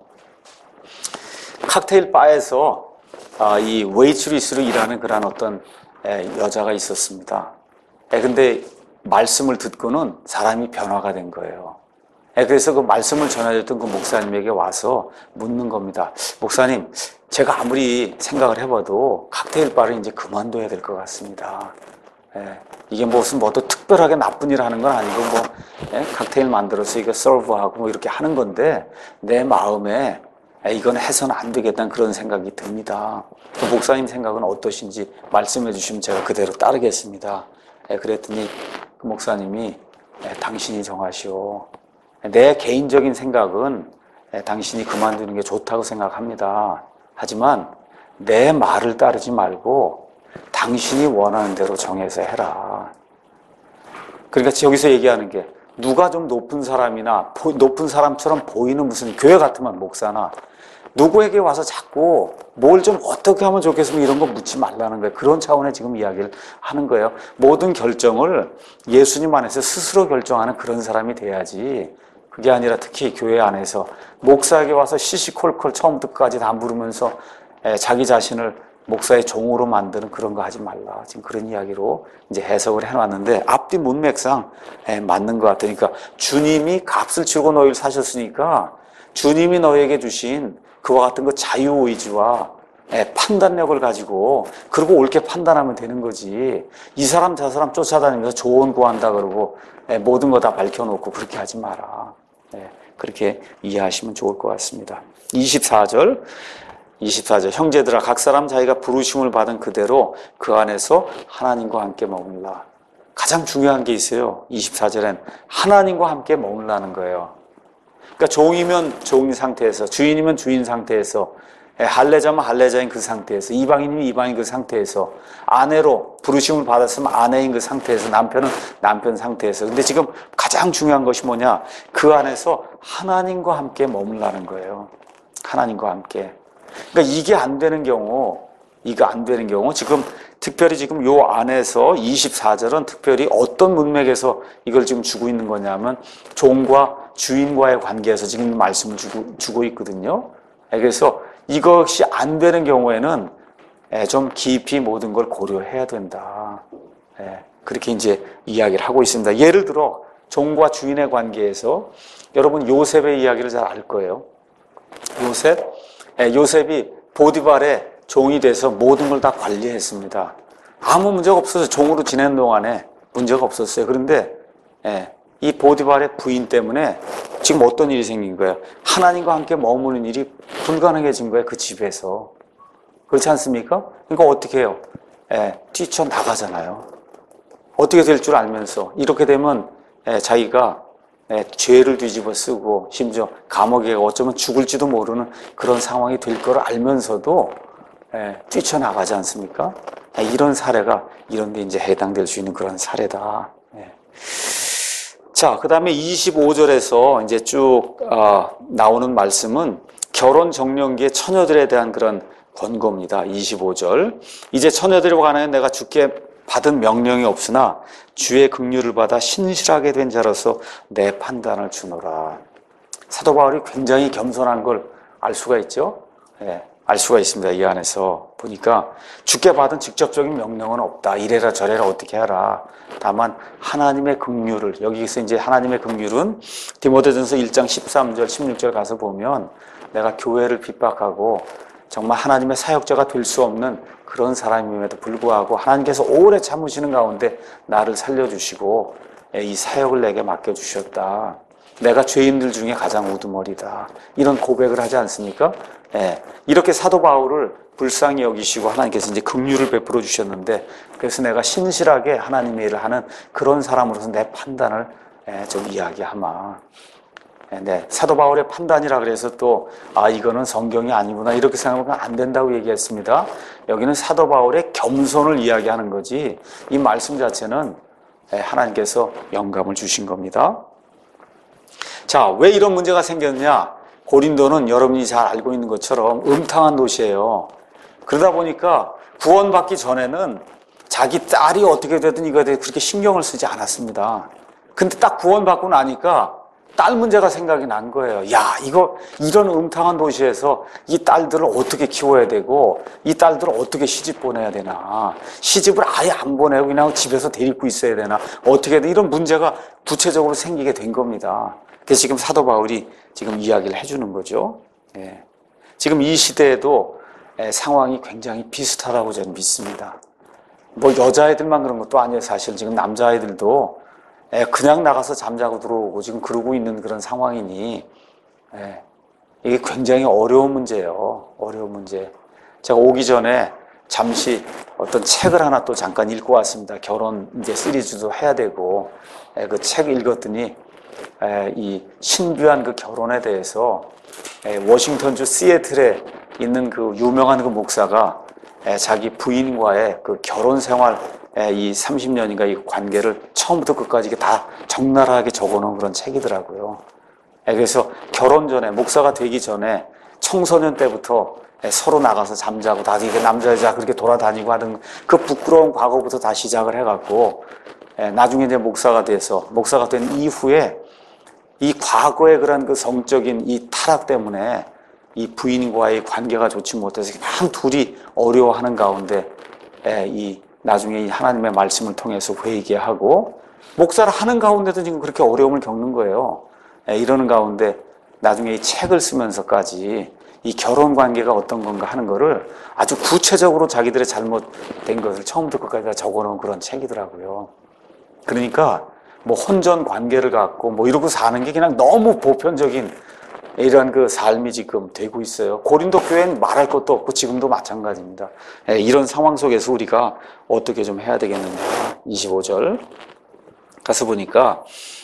칵테일 바에서 이 웨이트리스로 일하는 그런 어떤 여자가 있었습니다. 근데 말씀을 듣고는 사람이 변화가 된 거예요. 그래서 그 말씀을 전해줬던 그 목사님에게 와서 묻는 겁니다. 목사님, 제가 아무리 생각을 해봐도 칵테일 바를 이제 그만둬야 될 것 같습니다. 이게 무슨 뭐 또 특별하게 나쁜 일 하는 건 아니고 뭐 칵테일 만들어서 이거 서브하고 뭐 이렇게 하는 건데 내 마음에 이건 해서는 안 되겠다는 그런 생각이 듭니다. 그 목사님 생각은 어떠신지 말씀해 주시면 제가 그대로 따르겠습니다. 그랬더니 그 목사님이 당신이 정하시오. 내 개인적인 생각은 당신이 그만두는 게 좋다고 생각합니다. 하지만 내 말을 따르지 말고 당신이 원하는 대로 정해서 해라. 그러니까 여기서 얘기하는 게 누가 좀 높은 사람이나 높은 사람처럼 보이는 무슨 교회 같으면 목사나 누구에게 와서 자꾸 뭘 좀 어떻게 하면 좋겠으면 이런 거 묻지 말라는 거예요. 그런 차원의 지금 이야기를 하는 거예요. 모든 결정을 예수님 안에서 스스로 결정하는 그런 사람이 돼야지. 그게 아니라 특히 교회 안에서 목사에게 와서 시시콜콜 처음부터 끝까지 다 물으면서 자기 자신을 목사의 종으로 만드는 그런 거 하지 말라. 지금 그런 이야기로 이제 해석을 해놨는데 앞뒤 문맥상 맞는 것 같으니까 그러니까 주님이 값을 치르고 너희를 사셨으니까 주님이 너희에게 주신 그와 같은 그 자유의지와 판단력을 가지고 그리고 옳게 판단하면 되는 거지. 이 사람 저 사람 쫓아다니면서 조언 구한다 그러고 모든 거 다 밝혀놓고 그렇게 하지 마라. 그렇게 이해하시면 좋을 것 같습니다. 24절 형제들아 각 사람 자기가 부르심을 받은 그대로 그 안에서 하나님과 함께 머물라. 가장 중요한 게 있어요. 24절엔 하나님과 함께 머물라는 거예요. 그러니까 종이면 종인 상태에서 주인이면 주인 상태에서 할례자면 할례자인 그 상태에서 이방인이면 이방인 그 상태에서 아내로 부르심을 받았으면 아내인 그 상태에서 남편은 남편 상태에서 근데 지금 가장 중요한 것이 뭐냐 그 안에서 하나님과 함께 머물라는 거예요. 하나님과 함께. 그러니까 이게 안 되는 경우 지금 특별히 지금 요 안에서 24절은 특별히 어떤 문맥에서 이걸 지금 주고 있는 거냐면 종과 주인과의 관계에서 지금 말씀을 주고 있거든요. 그래서 이것이 안 되는 경우에는 좀 깊이 모든 걸 고려해야 된다. 그렇게 이제 이야기를 하고 있습니다. 예를 들어 종과 주인의 관계에서 여러분 요셉의 이야기를 잘 알 거예요. 요셉이 보디발의 종이 돼서 모든 걸 다 관리했습니다. 아무 문제가 없어서 종으로 지내는 동안에 문제가 없었어요. 그런데 이 보디발의 부인 때문에 지금 어떤 일이 생긴 거예요? 하나님과 함께 머무는 일이 불가능해진 거예요. 그 집에서. 그렇지 않습니까? 그러니까 어떻게 해요? 뛰쳐나가잖아요. 어떻게 될 줄 알면서 이렇게 되면 자기가 죄를 뒤집어 쓰고 심지어 감옥에 어쩌면 죽을지도 모르는 그런 상황이 될 걸 알면서도 뛰쳐나가지 않습니까? 이런 사례가 이런 데 이제 해당될 수 있는 그런 사례다. 자, 그 다음에 25절에서 이제 쭉 나오는 말씀은 결혼 정년기의 처녀들에 대한 그런 권고입니다. 25절. 이제 처녀들과 관하여 내가 주께 받은 명령이 없으나 주의 긍휼을 받아 신실하게 된 자로서 내 판단을 주노라. 사도 바울이 굉장히 겸손한 걸 알 수가 있죠. 알 수가 있습니다. 이 안에서 보니까 주께 받은 직접적인 명령은 없다. 이래라 저래라 어떻게 하라. 다만 하나님의 긍휼을, 여기서 이제 하나님의 긍휼은 디모데전서 1장 13절 16절 가서 보면 내가 교회를 핍박하고 정말 하나님의 사역자가 될 수 없는 그런 사람임에도 불구하고 하나님께서 오래 참으시는 가운데 나를 살려주시고 이 사역을 내게 맡겨주셨다. 내가 죄인들 중에 가장 우두머리다. 이런 고백을 하지 않습니까? 이렇게 사도 바울을 불쌍히 여기시고 하나님께서 이제 긍휼을 베풀어 주셨는데, 그래서 내가 신실하게 하나님의 일을 하는 그런 사람으로서 내 판단을 좀 이야기하마. 사도 바울의 판단이라 그래서 또 이거는 성경이 아니구나 이렇게 생각하면 안 된다고 얘기했습니다. 여기는 사도 바울의 겸손을 이야기하는 거지 이 말씀 자체는 하나님께서 영감을 주신 겁니다. 자, 왜 이런 문제가 생겼냐? 고린도는 여러분이 잘 알고 있는 것처럼 음탕한 도시예요. 그러다 보니까 구원받기 전에는 자기 딸이 어떻게 되든 이거에 대해 그렇게 신경을 쓰지 않았습니다. 근데 딱 구원받고 나니까 딸 문제가 생각이 난 거예요. 야, 이런 음탕한 도시에서 이 딸들을 어떻게 키워야 되고, 이 딸들을 어떻게 시집 보내야 되나. 시집을 아예 안 보내고 그냥 집에서 데리고 있어야 되나. 어떻게든 이런 문제가 구체적으로 생기게 된 겁니다. 그래서 지금 사도 바울이 지금 이야기를 해주는 거죠. 지금 이 시대에도 상황이 굉장히 비슷하다고 저는 믿습니다. 뭐 여자애들만 그런 것도 아니에요. 사실 지금 남자애들도 그냥 나가서 잠자고 들어오고 지금 그러고 있는 그런 상황이니 이게 굉장히 어려운 문제예요. 어려운 문제. 제가 오기 전에 잠시 어떤 책을 하나 또 잠깐 읽고 왔습니다. 결혼 이제 시리즈도 해야 되고 그 책 읽었더니 이 신비한 그 결혼에 대해서 워싱턴주 시애틀에 있는 그 유명한 그 목사가 자기 부인과의 그 결혼 생활 이 30년인가 이 관계를 처음부터 끝까지 다 적나라하게 적어놓은 그런 책이더라고요. 그래서 결혼 전에 목사가 되기 전에 청소년 때부터 서로 나가서 잠자고 다 이게 남자 여자 그렇게 돌아다니고 하는 그 부끄러운 과거부터 다 시작을 해갖고 나중에 이제 목사가 된 이후에 이 과거의 그런 그 성적인 이 타락 때문에 이 부인과의 관계가 좋지 못해서 그냥 둘이 어려워하는 가운데 나중에 이 하나님의 말씀을 통해서 회개하고 목사를 하는 가운데도 지금 그렇게 어려움을 겪는 거예요. 이러는 가운데 나중에 이 책을 쓰면서까지 이 결혼 관계가 어떤 건가 하는 거를 아주 구체적으로 자기들의 잘못된 것을 처음부터 끝까지 다 적어놓은 그런 책이더라고요. 그러니까 뭐 혼전 관계를 갖고 뭐 이러고 사는 게 그냥 너무 보편적인 이런 그 삶이 지금 되고 있어요. 고린도 교회는 말할 것도 없고 지금도 마찬가지입니다. 이런 상황 속에서 우리가 어떻게 좀 해야 되겠느냐. 25절 가서 보니까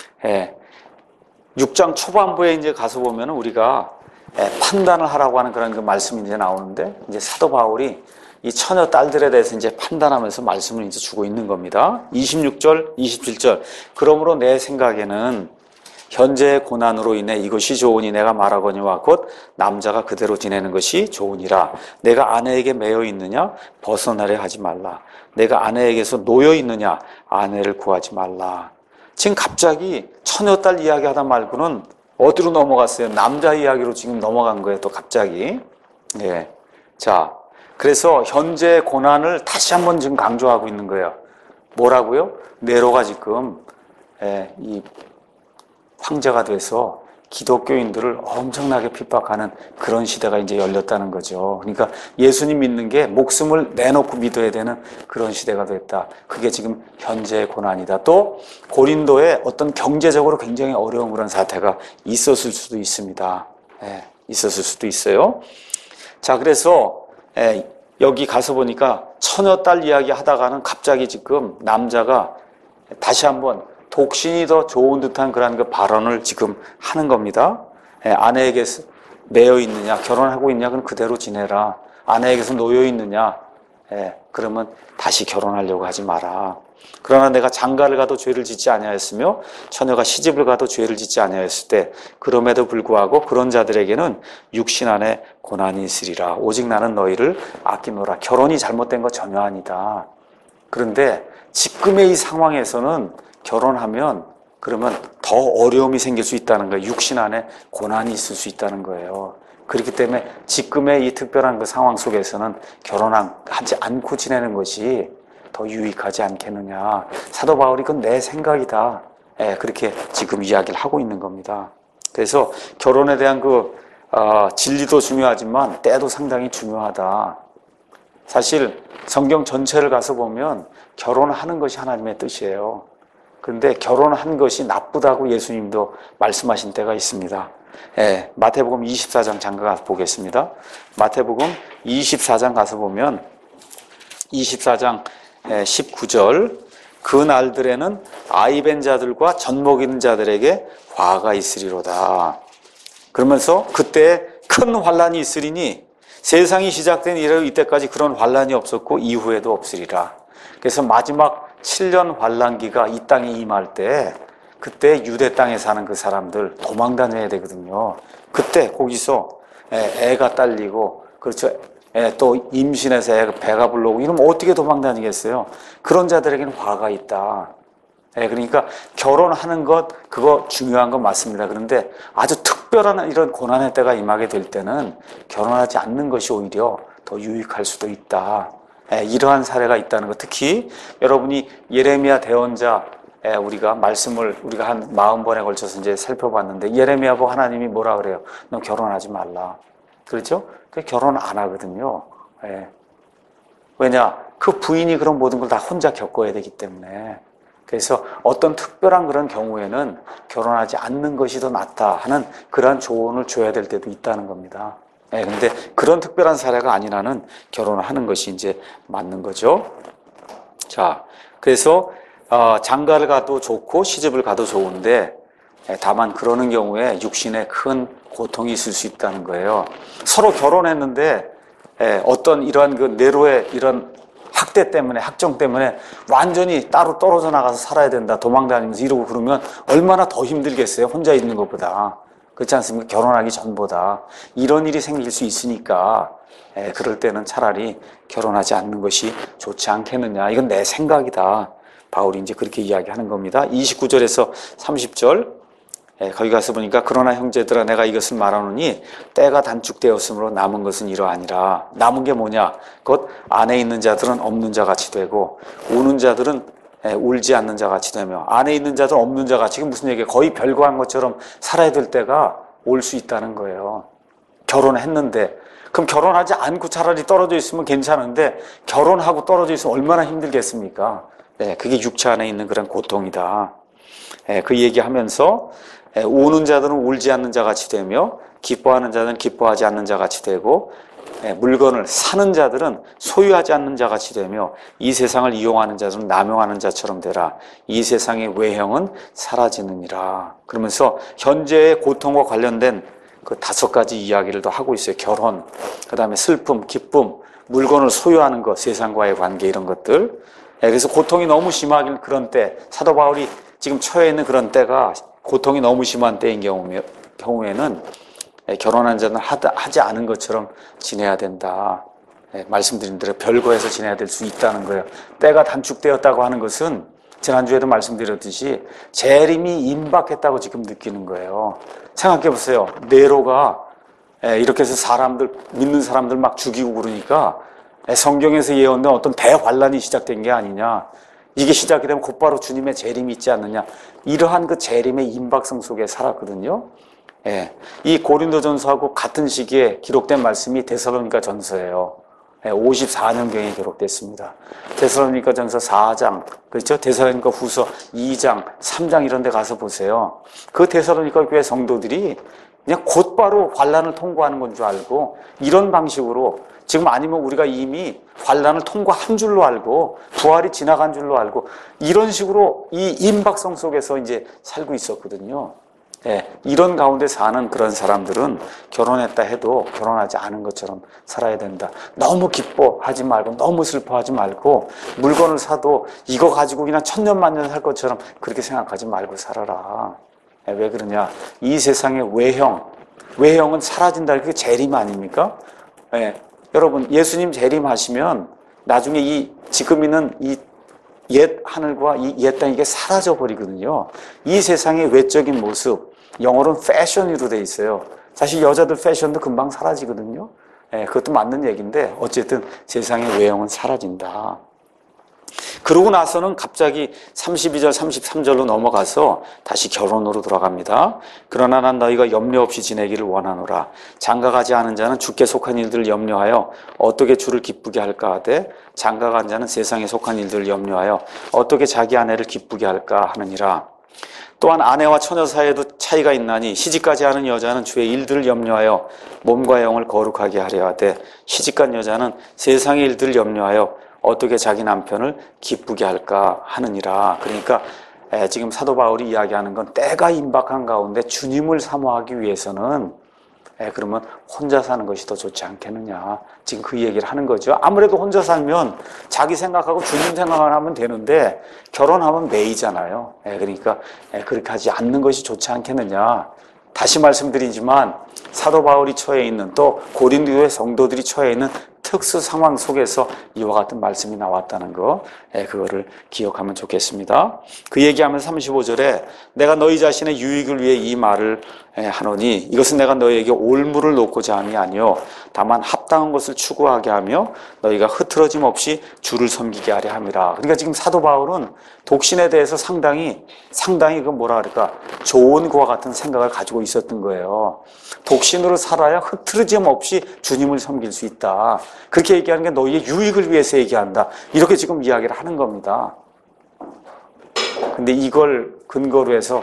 6장 초반부에 이제 가서 보면 우리가 판단을 하라고 하는 그런 그 말씀이 이제 나오는데 이제 사도 바울이 이 처녀 딸들에 대해서 이제 판단하면서 말씀을 이제 주고 있는 겁니다. 26절, 27절. 그러므로 내 생각에는 현재의 고난으로 인해 이것이 좋으니 내가 말하거니와 곧 남자가 그대로 지내는 것이 좋으니라. 내가 아내에게 매여 있느냐? 벗어나려 하지 말라. 내가 아내에게서 놓여 있느냐? 아내를 구하지 말라. 지금 갑자기 처녀딸 이야기하다 말고는 어디로 넘어갔어요? 남자 이야기로 지금 넘어간 거예요. 또 갑자기. 자, 그래서 현재의 고난을 다시 한번 지금 강조하고 있는 거예요. 뭐라고요? 네로가 지금 이 황제가 돼서 기독교인들을 엄청나게 핍박하는 그런 시대가 이제 열렸다는 거죠. 그러니까 예수님 믿는 게 목숨을 내놓고 믿어야 되는 그런 시대가 됐다. 그게 지금 현재의 고난이다. 또 고린도에 어떤 경제적으로 굉장히 어려운 그런 사태가 있었을 수도 있습니다. 있었을 수도 있어요. 자, 그래서 여기 가서 보니까 처녀딸 이야기 하다가는 갑자기 지금 남자가 다시 한번 독신이 더 좋은 듯한 그런 그 발언을 지금 하는 겁니다. 아내에게서 매여 있느냐, 결혼하고 있냐, 그럼 그대로 지내라. 아내에게서 놓여 있느냐, 그러면 다시 결혼하려고 하지 마라. 그러나 내가 장가를 가도 죄를 짓지 아니하였으며 처녀가 시집을 가도 죄를 짓지 아니하였을 때 그럼에도 불구하고 그런 자들에게는 육신 안에 고난이 있으리라. 오직 나는 너희를 아끼노라. 결혼이 잘못된 거 전혀 아니다. 그런데 지금의 이 상황에서는 결혼하면 그러면 더 어려움이 생길 수 있다는 거예요. 육신 안에 고난이 있을 수 있다는 거예요. 그렇기 때문에 지금의 이 특별한 그 상황 속에서는 결혼하지 않고 지내는 것이 더 유익하지 않겠느냐. 사도 바울이 그건 내 생각이다. 그렇게 지금 이야기를 하고 있는 겁니다. 그래서 결혼에 대한 진리도 중요하지만 때도 상당히 중요하다. 사실 성경 전체를 가서 보면 결혼하는 것이 하나님의 뜻이에요. 그런데 결혼한 것이 나쁘다고 예수님도 말씀하신 때가 있습니다. 마태복음 24장 잠깐 가서 보겠습니다. 마태복음 24장 가서 보면 24장 19절 그 날들에는 아이벤 자들과 젖먹이는 자들에게 화가 있으리로다. 그러면서 그때 큰 환란이 있으리니 세상이 시작된 이때까지 그런 환란이 없었고 이후에도 없으리라. 그래서 마지막 7년 환란기가 이 땅에 임할 때 그때 유대 땅에 사는 그 사람들 도망 다녀야 되거든요. 그때 거기서 애가 딸리고 그렇죠. 또 임신해서 애가 배가 불러오고 이러면 어떻게 도망 다니겠어요? 그런 자들에게는 화가 있다. 그러니까 결혼하는 것 그거 중요한 건 맞습니다. 그런데 아주 특별한 이런 고난의 때가 임하게 될 때는 결혼하지 않는 것이 오히려 더 유익할 수도 있다. 이러한 사례가 있다는 것. 특히 여러분이 예레미야 대언자 우리가 말씀을 우리가 한 40번에 걸쳐서 이제 살펴봤는데 예레미야 보고 하나님이 뭐라 그래요? 너 결혼하지 말라. 그렇죠? 결혼 안 하거든요. 왜냐? 그 부인이 그런 모든 걸 다 혼자 겪어야 되기 때문에. 그래서 어떤 특별한 그런 경우에는 결혼하지 않는 것이 더 낫다 하는 그러한 조언을 줘야 될 때도 있다는 겁니다. 근데 그런 특별한 사례가 아니라는 결혼을 하는 것이 이제 맞는 거죠. 자, 그래서 장가를 가도 좋고 시집을 가도 좋은데 다만 그러는 경우에 육신에 큰 고통이 있을 수 있다는 거예요. 서로 결혼했는데 어떤 이러한 그 네로의 이런 학대 때문에 학정 때문에 완전히 따로 떨어져 나가서 살아야 된다 도망다니면서 이러고 그러면 얼마나 더 힘들겠어요. 혼자 있는 것보다. 그렇지 않습니까? 결혼하기 전보다. 이런 일이 생길 수 있으니까 그럴 때는 차라리 결혼하지 않는 것이 좋지 않겠느냐. 이건 내 생각이다. 바울이 이제 그렇게 이야기하는 겁니다. 29절에서 30절 거기 가서 보니까 그러나 형제들아 내가 이것을 말하노니 때가 단축되었으므로 남은 것은 이러하니라. 남은 게 뭐냐? 곧 안에 있는 자들은 없는 자같이 되고 우는 자들은 울지 않는 자같이 되며 안에 있는 자들은 없는 자같이. 이게 무슨 얘기예요? 거의 별거한 것처럼 살아야 될 때가 올 수 있다는 거예요. 결혼했는데 그럼 결혼하지 않고 차라리 떨어져 있으면 괜찮은데 결혼하고 떨어져 있으면 얼마나 힘들겠습니까? 그게 육체 안에 있는 그런 고통이다. 그 얘기하면서 우는 자들은 울지 않는 자같이 되며 기뻐하는 자들은 기뻐하지 않는 자같이 되고 물건을 사는 자들은 소유하지 않는 자같이 되며 이 세상을 이용하는 자들은 남용하는 자처럼 되라. 이 세상의 외형은 사라지느니라. 그러면서 현재의 고통과 관련된 그 5가지 이야기를 또 하고 있어요. 결혼, 그 다음에 슬픔, 기쁨, 물건을 소유하는 것, 세상과의 관계 이런 것들. 그래서 고통이 너무 심하길 그런 때 사도 바울이 지금 처해 있는 그런 때가 고통이 너무 심한 때인 경우에는 결혼한 자는 하지 않은 것처럼 지내야 된다. 말씀드린 대로 별거에서 지내야 될 수 있다는 거예요. 때가 단축되었다고 하는 것은 지난주에도 말씀드렸듯이 재림이 임박했다고 지금 느끼는 거예요. 생각해 보세요. 네로가 이렇게 해서 믿는 사람들 막 죽이고 그러니까 성경에서 예언된 어떤 대환란이 시작된 게 아니냐. 이게 시작이 되면 곧바로 주님의 재림이 있지 않느냐. 이러한 그 재림의 임박성 속에 살았거든요. 예, 이 고린도전서하고 같은 시기에 기록된 말씀이 데살로니가 전서예요. 54년경에 기록됐습니다. 데살로니가 전서 4장, 그렇죠? 데살로니가 후서 2장, 3장 이런 데 가서 보세요. 그 데살로니가 교회 성도들이 그냥 곧바로 환란을 통과하는 건 줄 알고 이런 방식으로 지금 아니면 우리가 이미 환란을 통과한 줄로 알고 부활이 지나간 줄로 알고 이런 식으로 이 임박성 속에서 이제 살고 있었거든요. 예, 이런 가운데 사는 그런 사람들은 결혼했다 해도 결혼하지 않은 것처럼 살아야 된다. 너무 기뻐하지 말고 너무 슬퍼하지 말고 물건을 사도 이거 가지고 그냥 천년만년 살 것처럼 그렇게 생각하지 말고 살아라. 예, 왜 그러냐? 이 세상의 외형은 사라진다. 그게 재림 아닙니까? 예, 여러분 예수님 재림하시면 나중에 지금 있는 이 옛 하늘과 이 옛 땅 이게 사라져 버리거든요. 이 세상의 외적인 모습, 영어로는 패션으로 돼 있어요. 사실 여자들 패션도 금방 사라지거든요. 예, 그것도 맞는 얘기인데 어쨌든 세상의 외형은 사라진다. 그러고 나서는 갑자기 32절, 33절로 넘어가서 다시 결혼으로 돌아갑니다. 그러나 난 너희가 염려 없이 지내기를 원하노라. 장가가지 않은 자는 주께 속한 일들을 염려하여 어떻게 주를 기쁘게 할까 하되 장가간 자는 세상에 속한 일들을 염려하여 어떻게 자기 아내를 기쁘게 할까 하느니라. 또한 아내와 처녀 사이에도 차이가 있나니 시집가지 않은 여자는 주의 일들을 염려하여 몸과 영을 거룩하게 하려 하되 시집간 여자는 세상의 일들을 염려하여 어떻게 자기 남편을 기쁘게 할까 하느니라. 그러니까 지금 사도 바울이 이야기하는 건 때가 임박한 가운데 주님을 사모하기 위해서는 그러면 혼자 사는 것이 더 좋지 않겠느냐. 지금 그 얘기를 하는 거죠. 아무래도 혼자 살면 자기 생각하고 주님 생각을 하면 되는데 결혼하면 매이잖아요. 그러니까 그렇게 하지 않는 것이 좋지 않겠느냐. 다시 말씀드리지만 사도 바울이 처해 있는 또 고린도의 성도들이 처해 있는 특수 상황 속에서 이와 같은 말씀이 나왔다는 거, 그거를 기억하면 좋겠습니다. 그 얘기하면서 35절에 내가 너희 자신의 유익을 위해 이 말을 하노니 이것은 내가 너희에게 올무를 놓고자 함이 아니요 다만 합당한 것을 추구하게 하며 너희가 흐트러짐 없이 주를 섬기게 하려 함이라. 그러니까 지금 사도 바울은 독신에 대해서 상당히 그 뭐라 그럴까 좋은 것과 같은 생각을 가지고 있었던 거예요. 독신으로 살아야 흐트러짐 없이 주님을 섬길 수 있다. 그렇게 얘기하는 게 너희의 유익을 위해서 얘기한다. 이렇게 지금 이야기를 하는 겁니다. 근데 이걸 근거로 해서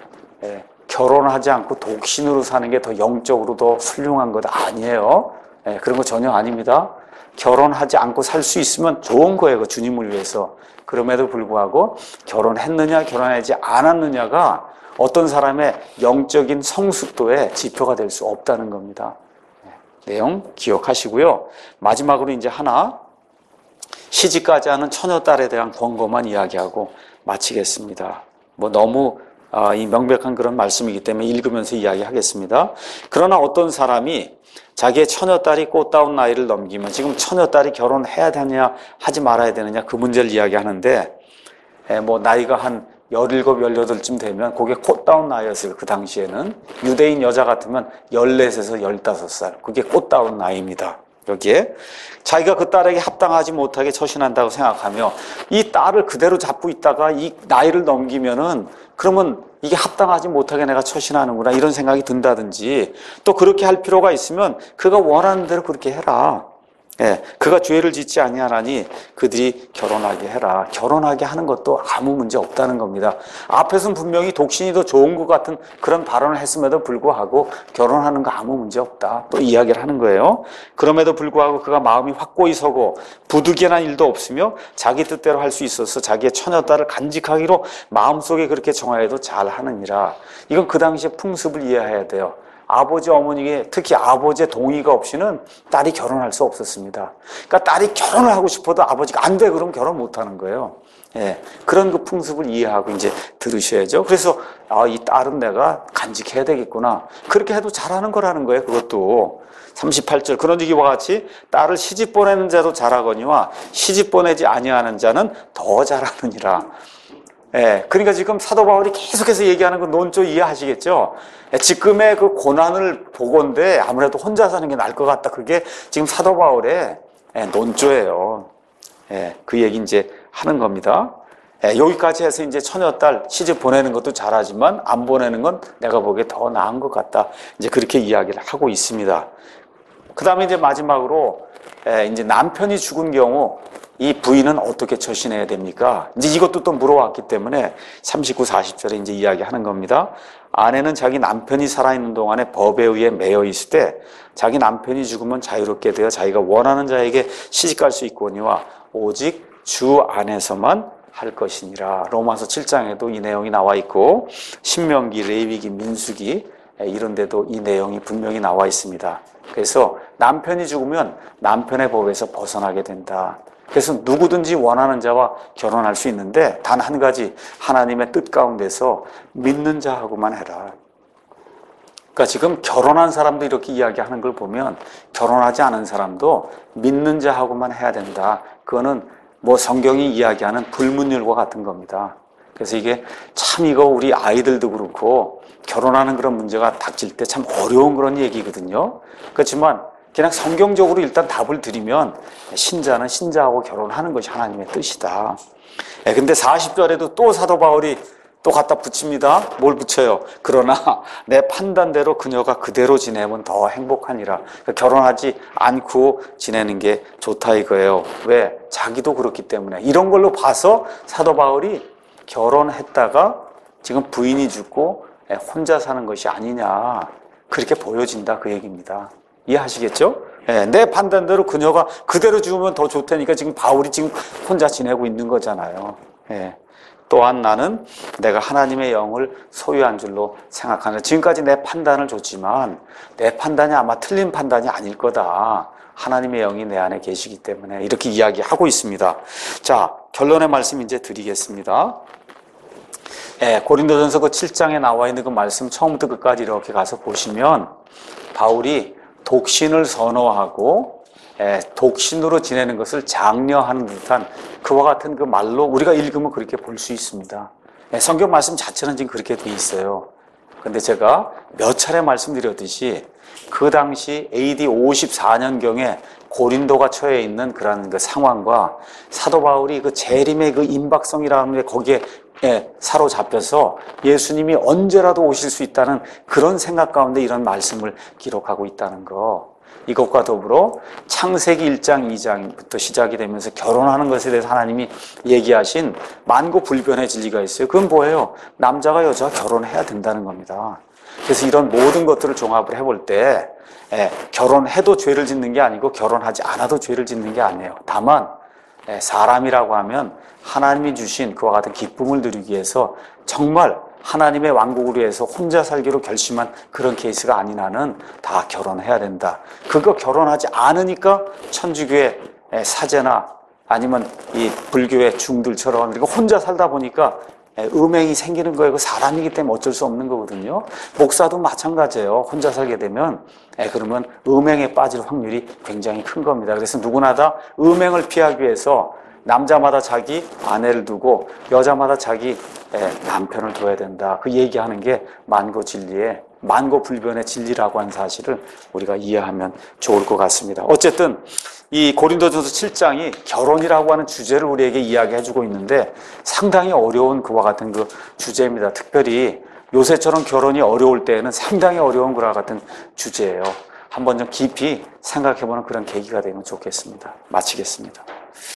결혼하지 않고 독신으로 사는 게 더 영적으로 더 훌륭한 것 아니에요. 그런 거 전혀 아닙니다. 결혼하지 않고 살 수 있으면 좋은 거예요. 그 주님을 위해서. 그럼에도 불구하고 결혼했느냐 결혼하지 않았느냐가 어떤 사람의 영적인 성숙도의 지표가 될 수 없다는 겁니다. 내용 기억하시고요. 마지막으로 이제 하나 시집가지 않은 처녀딸에 대한 권고만 이야기하고 마치겠습니다. 뭐 너무 이 명백한 그런 말씀이기 때문에 읽으면서 이야기하겠습니다. 그러나 어떤 사람이 자기의 처녀딸이 꽃다운 나이를 넘기면 지금 처녀딸이 결혼해야 되느냐 하지 말아야 되느냐 그 문제를 이야기하는데 뭐 나이가 한 17, 18쯤 되면 그게 꽃다운 나이였어요. 그 당시에는 유대인 여자 같으면 14에서 15살 그게 꽃다운 나이입니다. 여기에 자기가 그 딸에게 합당하지 못하게 처신한다고 생각하며 이 딸을 그대로 잡고 있다가 이 나이를 넘기면은 그러면 이게 합당하지 못하게 내가 처신하는구나 이런 생각이 든다든지 또 그렇게 할 필요가 있으면 그가 원하는 대로 그렇게 해라. 그가 죄를 짓지 아니하나니 그들이 결혼하게 해라. 결혼하게 하는 것도 아무 문제 없다는 겁니다. 앞에서는 분명히 독신이 더 좋은 것 같은 그런 발언을 했음에도 불구하고 결혼하는 거 아무 문제 없다. 또 이야기를 하는 거예요. 그럼에도 불구하고 그가 마음이 확고히 서고 부득이한 일도 없으며 자기 뜻대로 할 수 있어서 자기의 처녀딸을 간직하기로 마음속에 그렇게 정하여도 잘 하느니라. 이건 그 당시의 풍습을 이해해야 돼요. 아버지, 어머니에게 특히 아버지의 동의가 없이는 딸이 결혼할 수 없었습니다. 그러니까 딸이 결혼을 하고 싶어도 아버지가 안 돼 그러면 결혼 못 하는 거예요. 그런 그 풍습을 이해하고 이제 들으셔야죠. 그래서 이 딸은 내가 간직해야 되겠구나. 그렇게 해도 잘하는 거라는 거예요. 그것도 38절 그런 얘기와 같이 딸을 시집 보내는 자도 잘하거니와 시집 보내지 아니하는 자는 더 잘하느니라. 그러니까 지금 사도 바울이 계속해서 얘기하는 그 논조 이해하시겠죠? 지금의 그 고난을 보건대 아무래도 혼자 사는 게 나을 것 같다. 그게 지금 사도 바울의 논조예요. 그 얘기 이제 하는 겁니다. 여기까지 해서 이제 처녀딸 시집 보내는 것도 잘하지만 안 보내는 건 내가 보기에 더 나은 것 같다. 이제 그렇게 이야기를 하고 있습니다. 그 다음에 이제 마지막으로 이제 남편이 죽은 경우 이 부인은 어떻게 처신해야 됩니까? 이제 이것도 또 물어왔기 때문에 39, 40절에 이제 이야기하는 겁니다. 아내는 자기 남편이 살아있는 동안에 법에 의해 매여 있을 때 자기 남편이 죽으면 자유롭게 되어 자기가 원하는 자에게 시집갈 수 있거니와 오직 주 안에서만 할 것이니라. 로마서 7장에도 이 내용이 나와 있고 신명기, 레위기, 민수기 이런 데도 이 내용이 분명히 나와 있습니다. 그래서 남편이 죽으면 남편의 법에서 벗어나게 된다. 그래서 누구든지 원하는 자와 결혼할 수 있는데 단 한 가지 하나님의 뜻 가운데서 믿는 자하고만 해라. 그러니까 지금 결혼한 사람도 이렇게 이야기하는 걸 보면 결혼하지 않은 사람도 믿는 자하고만 해야 된다. 그거는 뭐 성경이 이야기하는 불문율과 같은 겁니다. 그래서 이게 참 이거 우리 아이들도 그렇고 결혼하는 그런 문제가 닥칠 때 참 어려운 그런 얘기거든요. 그렇지만 그냥 성경적으로 일단 답을 드리면 신자는 신자하고 결혼하는 것이 하나님의 뜻이다. 근데 40절에도 또 사도 바울이 또 갖다 붙입니다. 뭘 붙여요? 그러나 내 판단대로 그녀가 그대로 지내면 더 행복하니라. 그러니까 결혼하지 않고 지내는 게 좋다 이거예요. 왜? 자기도 그렇기 때문에. 이런 걸로 봐서 사도 바울이 결혼했다가 지금 부인이 죽고 혼자 사는 것이 아니냐. 그렇게 보여진다 그 얘기입니다. 이해하시겠죠? 내 판단대로 그녀가 그대로 죽으면 더 좋다니까 지금 바울이 지금 혼자 지내고 있는 거잖아요. 또한 나는 내가 하나님의 영을 소유한 줄로 생각하는, 지금까지 내 판단을 줬지만 내 판단이 아마 틀린 판단이 아닐 거다. 하나님의 영이 내 안에 계시기 때문에 이렇게 이야기하고 있습니다. 자, 결론의 말씀 이제 드리겠습니다. 고린도전서 그 7장에 나와 있는 그 말씀 처음부터 끝까지 이렇게 가서 보시면 바울이 독신을 선호하고 독신으로 지내는 것을 장려하는 듯한 그와 같은 그 말로 우리가 읽으면 그렇게 볼 수 있습니다. 성경 말씀 자체는 지금 그렇게 돼 있어요. 근데 제가 몇 차례 말씀드렸듯이 그 당시 AD 54년경에 고린도가 처해 있는 그런 그 상황과 사도 바울이 그 재림의 그 임박성이라는 게 거기에 사로잡혀서 예수님이 언제라도 오실 수 있다는 그런 생각 가운데 이런 말씀을 기록하고 있다는 거. 이것과 더불어 창세기 1장 2장부터 시작이 되면서 결혼하는 것에 대해서 하나님이 얘기하신 만고불변의 진리가 있어요. 그건 뭐예요? 남자가 여자가 결혼해야 된다는 겁니다. 그래서 이런 모든 것들을 종합을 해볼 때 결혼해도 죄를 짓는 게 아니고 결혼하지 않아도 죄를 짓는 게 아니에요. 다만 사람이라고 하면 하나님이 주신 그와 같은 기쁨을 누리기 위해서 정말 하나님의 왕국을 위해서 혼자 살기로 결심한 그런 케이스가 아닌 한은 다 결혼해야 된다. 그거 결혼하지 않으니까 천주교의 사제나 아니면 이 불교의 중들처럼 이렇게 혼자 살다 보니까 음행이 생기는 거예요. 그 사람이기 때문에 어쩔 수 없는 거거든요. 목사도 마찬가지예요. 혼자 살게 되면 그러면 음행에 빠질 확률이 굉장히 큰 겁니다. 그래서 누구나 다 음행을 피하기 위해서 남자마다 자기 아내를 두고 여자마다 자기 남편을 둬야 된다. 그 얘기하는 게 만고진리의 만고불변의 진리라고 하는 사실을 우리가 이해하면 좋을 것 같습니다. 어쨌든 이 고린도전서 7장이 결혼이라고 하는 주제를 우리에게 이야기해주고 있는데 상당히 어려운 그와 같은 그 주제입니다. 특별히 요새처럼 결혼이 어려울 때에는 상당히 어려운 그와 같은 주제예요. 한번 좀 깊이 생각해보는 그런 계기가 되면 좋겠습니다. 마치겠습니다.